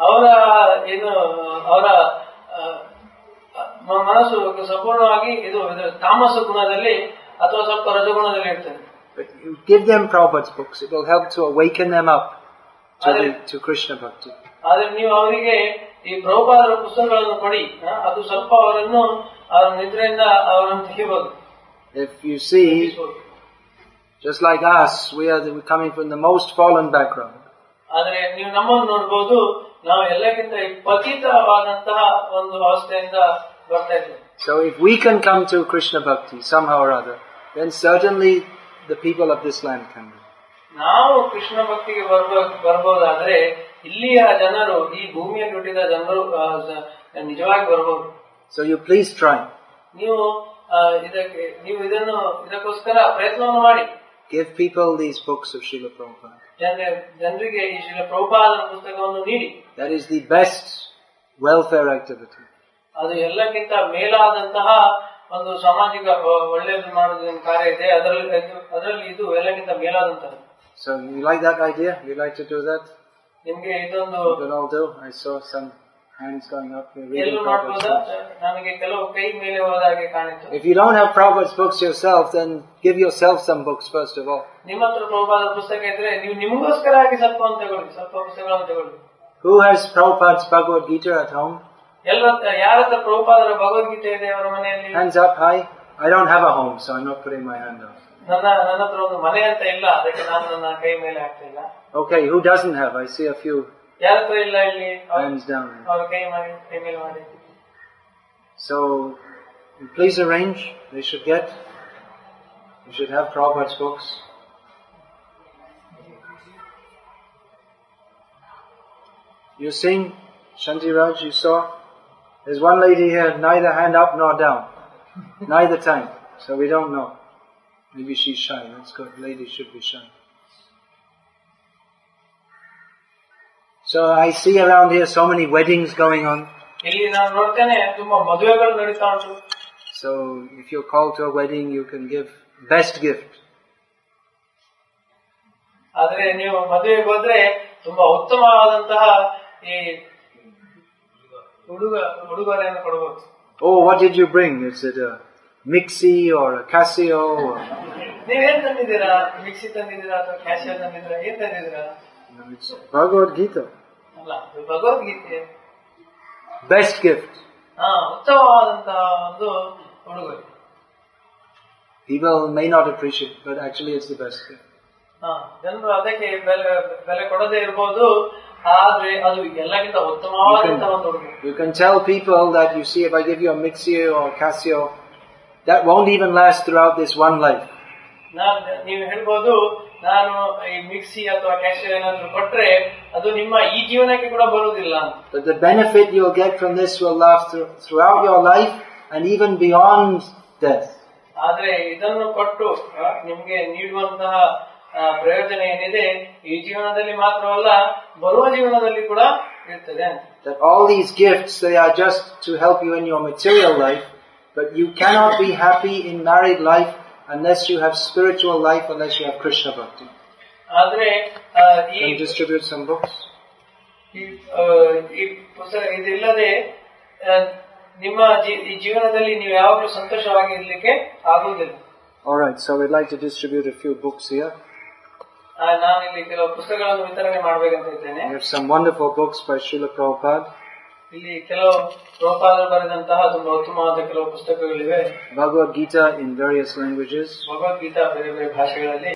ಮನಸ್ಸು ಸಂಪೂರ್ಣವಾಗಿ ಇದು ತಾಮಸ ಗುಣದಲ್ಲಿ ಅಥವಾ ಸ್ವಲ್ಪ ರಜಗುಣದಲ್ಲಿ ಇರ್ತದೆ. But you give them Prabhupada's books, it will help to awaken them up to Krishna Bhakti. ಆದ್ರೆ ನೀವು ಅವರಿಗೆ ಈ ಪ್ರಭುಪಾದರ ಪುಸ್ತಕಗಳನ್ನು ಕೊಡಿ, ಅದು ಸ್ವಲ್ಪ ಅವರ ನಿದ್ರೆಯಿಂದ ಅವರನ್ನು ತೆಗಿಬಹುದು. If you see, just like us, we're coming from the most fallen background. ಆದ್ರೆ ನೀವು ನಮ್ಮನ್ನು ನೋಡಬಹುದು, ನಾವು ಎಲ್ಲಕ್ಕಿಂತ ಪತಿತವಾದಂತಹ ಒಂದು ಅವಸ್ಥೆಯಿಂದ ಬರ್ತಾ ಇದ್ದೇವೆ. So if we can come to Krishna Bhakti somehow or other, then certainly the people of this land can be. ನಾವು ಕೃಷ್ಣ ಭಕ್ತಿಗೆ ಬರಬಹುದಾದ್ರೆ ಇಲ್ಲಿಯ ಜನರು, ಈ ಭೂಮಿಯಲ್ಲಿ ಹುಟ್ಟಿದ ಜನರು ನಿಜವಾಗಿ ಬರಬಹುದು. So you please try. ನೀವು ಇದಕ್ಕೋಸ್ಕರ ಪ್ರಯತ್ನವನ್ನು ಮಾಡಿ. Give people these books of Srila Prabhupada. ಜನರಿಗೆ ಈ ಶ್ರೀಲ ಪ್ರಭುಪಾದರ ಪುಸ್ತಕವನ್ನು ನೀಡಿ. That is the best welfare activity. ಅದು ಎಲ್ಲಕ್ಕಿಂತ ಮೇಲಾದಂತಹ ಒಂದು ಸಾಮಾಜಿಕ ಒಳ್ಳೆಯದು ಮಾಡುವ ಕಾರ್ಯ ಇದೆ. ಅದರಲ್ಲಿ ಇದು ಎಲ್ಲಕ್ಕಿಂತ ಮೇಲಾದಂತದ್ದು. So you like that idea? You like to do that? ನಿಮ್ಗೆ ಇದೊಂದು all do. I saw some hands going up. ನನಗೆ ಕೆಲವು ಕೈ ಮೇಲೆ ಹೋದಾಗೆ ಕಾಣಿತು. If you don't have Prabhupada's books yourself, then give yourself some books first of all. ನಿಮ್ಮ ಹತ್ರ ಪ್ರಭುಪಾದರ ಪುಸ್ತಕ ಇದ್ರೆ ನೀವು ನಿಮಗೋಸ್ಕರ ಆಗಿ ಸ್ವಲ್ಪ ಪುಸ್ತಕಗಳನ್ನು ತಗೊಳ್ಳಿ. Who has Prabhupada's Bhagavad Gita at home? ಯಾರ ಹತ್ರ ಪ್ರಭುಪಾದರ ಭಗವದ್ಗೀತೆ ಇದೆ ಅವರ ಮನೆಯಲ್ಲಿ? Hands up high. I don't have a home, so I'm not putting my hand up. ನನ್ನ ಹತ್ರ ಒಂದು ಮನೆ ಅಂತ ಇಲ್ಲ, ಅದಕ್ಕೆ ನಾನು ನನ್ನ ಕೈ ಮೇಲೆ ಹಾಕ್ತಿಲ್ಲ. Okay, who doesn't have? I see a few. ಯಾರ ಹತ್ರ ಇಲ್ಲ ಇಲ್ಲಿ? Hands down. ಅವರ ಕೈ ಮೇಲೆ ಮಾಡಿ. So please arrange. They should get. You should have Prabhupada's books. You sing, Shanti Raj, you saw? There's one lady here, neither hand up nor down. Neither time. So we don't know. Maybe she's shy. That's good. Ladies should be shy. So I see around here so many weddings going on. So if you're called to a wedding, you can give best gift. ಆದರೆ ನೀವು ಮದುವೆಗೆ ಹೋದ್ರೆ ತುಂಬಾ ಉತ್ತಮವಾದಂತಹ ಈ ಉಡುಗೊರೆಯನ್ನು ಕೊಡಬಹುದು. Oh, what did you bring? Is it a Mixie or a Casio? ನೀವೇನ್ ತಂದಿದ್ದೀರಾ? ಮಿಕ್ಸಿ ತಂದಿದ್ದೀರಾ ಅಥವಾ ಕ್ಯಾಶಿಯೋ ತಂದಿದ್ದೀರಾ? ಏನ್ ತಂದಿದ್ದೀರಾ? It's Bhagavad Gita. ಅಲ್ಲ, ಭಗವದ್ಗೀತೆ. Best gift. ಉತ್ತಮವಾದಂತಹ ಒಂದು ಉಡುಗೊರೆ. People may not appreciate, but actually it's the best gift. ಜನರು ಅದಕ್ಕೆ ಬೆಲೆ ಕೊಡದೇ ಇರಬಹುದು, ಆದ್ರೆ ಅದು ಎಲ್ಲಕ್ಕಿಂತ ಉತ್ತಮವಾದಂತಹ ಒಂದು ಉಡುಗೊರೆ. You can tell people that you see, if I give you a Mixie or Casio, that won't even last throughout this one life. ನೀವು ಹೇಳ್ಬೋದು, ನಾನು ಈ ಮಿಕ್ಸಿ ಅಥವಾ ಕ್ಯಾಶಿಯೋ ಏನಾದ್ರು ಕೊಟ್ರೆ ಅದು ನಿಮ್ಮ ಈ ಜೀವನಕ್ಕೆ ಕೂಡ ಬರುವುದಿಲ್ಲ. But the benefit you'll get from this will last throughout your life and even beyond death. ಆದ್ರೆ ಇದನ್ನು ಕೊಟ್ಟು ನಿಮ್ಗೆ ನೀಡುವಂತಹ ಪ್ರಯೋಜನ ಏನಿದೆ ಈ ಜೀವನದಲ್ಲಿ ಮಾತ್ರವಲ್ಲ, ಬರುವ ಜೀವನದಲ್ಲಿ ಕೂಡ ಇರ್ತದೆ. That all these gifts, they are just to help you in your material life, but you cannot be happy in married life unless you have spiritual life, unless you have Krishna Bhakti. ಆದ್ರೆ Can you distribute some books? ಈ ಪುಸ್ತಕ ಇದಿಲ್ಲದೆ ನಿಮ್ಮ ಈ ಜೀವನದಲ್ಲಿ ನೀವು ಯಾವಾಗಲೂ ಸಂತೋಷವಾಗಿ ಇರ್ಲಿಕ್ಕೆ ಆಗುವುದಿಲ್ಲ. All right, so we'd like to distribute a few books here. ನಾನು ಇಲ್ಲಿ ಕೆಲವು ಪುಸ್ತಕಗಳನ್ನು ವಿತರಣೆ ಮಾಡಬೇಕಂತ ಇದ್ದೇನೆ. We have some wonderful books by Srila Prabhupada. ಇಲ್ಲಿ ಕೆಲವು ಪ್ರಭುಪಾದರು ಬರೆದಂತಹ ತುಂಬಾ ಉತ್ತಮವಾದ ಕೆಲವು ಪುಸ್ತಕಗಳಿವೆ. Bhagavad Gita in various languages. Bhagavad Gita ಬೇರೆ ಬೇರೆ ಭಾಷೆಗಳಲ್ಲಿ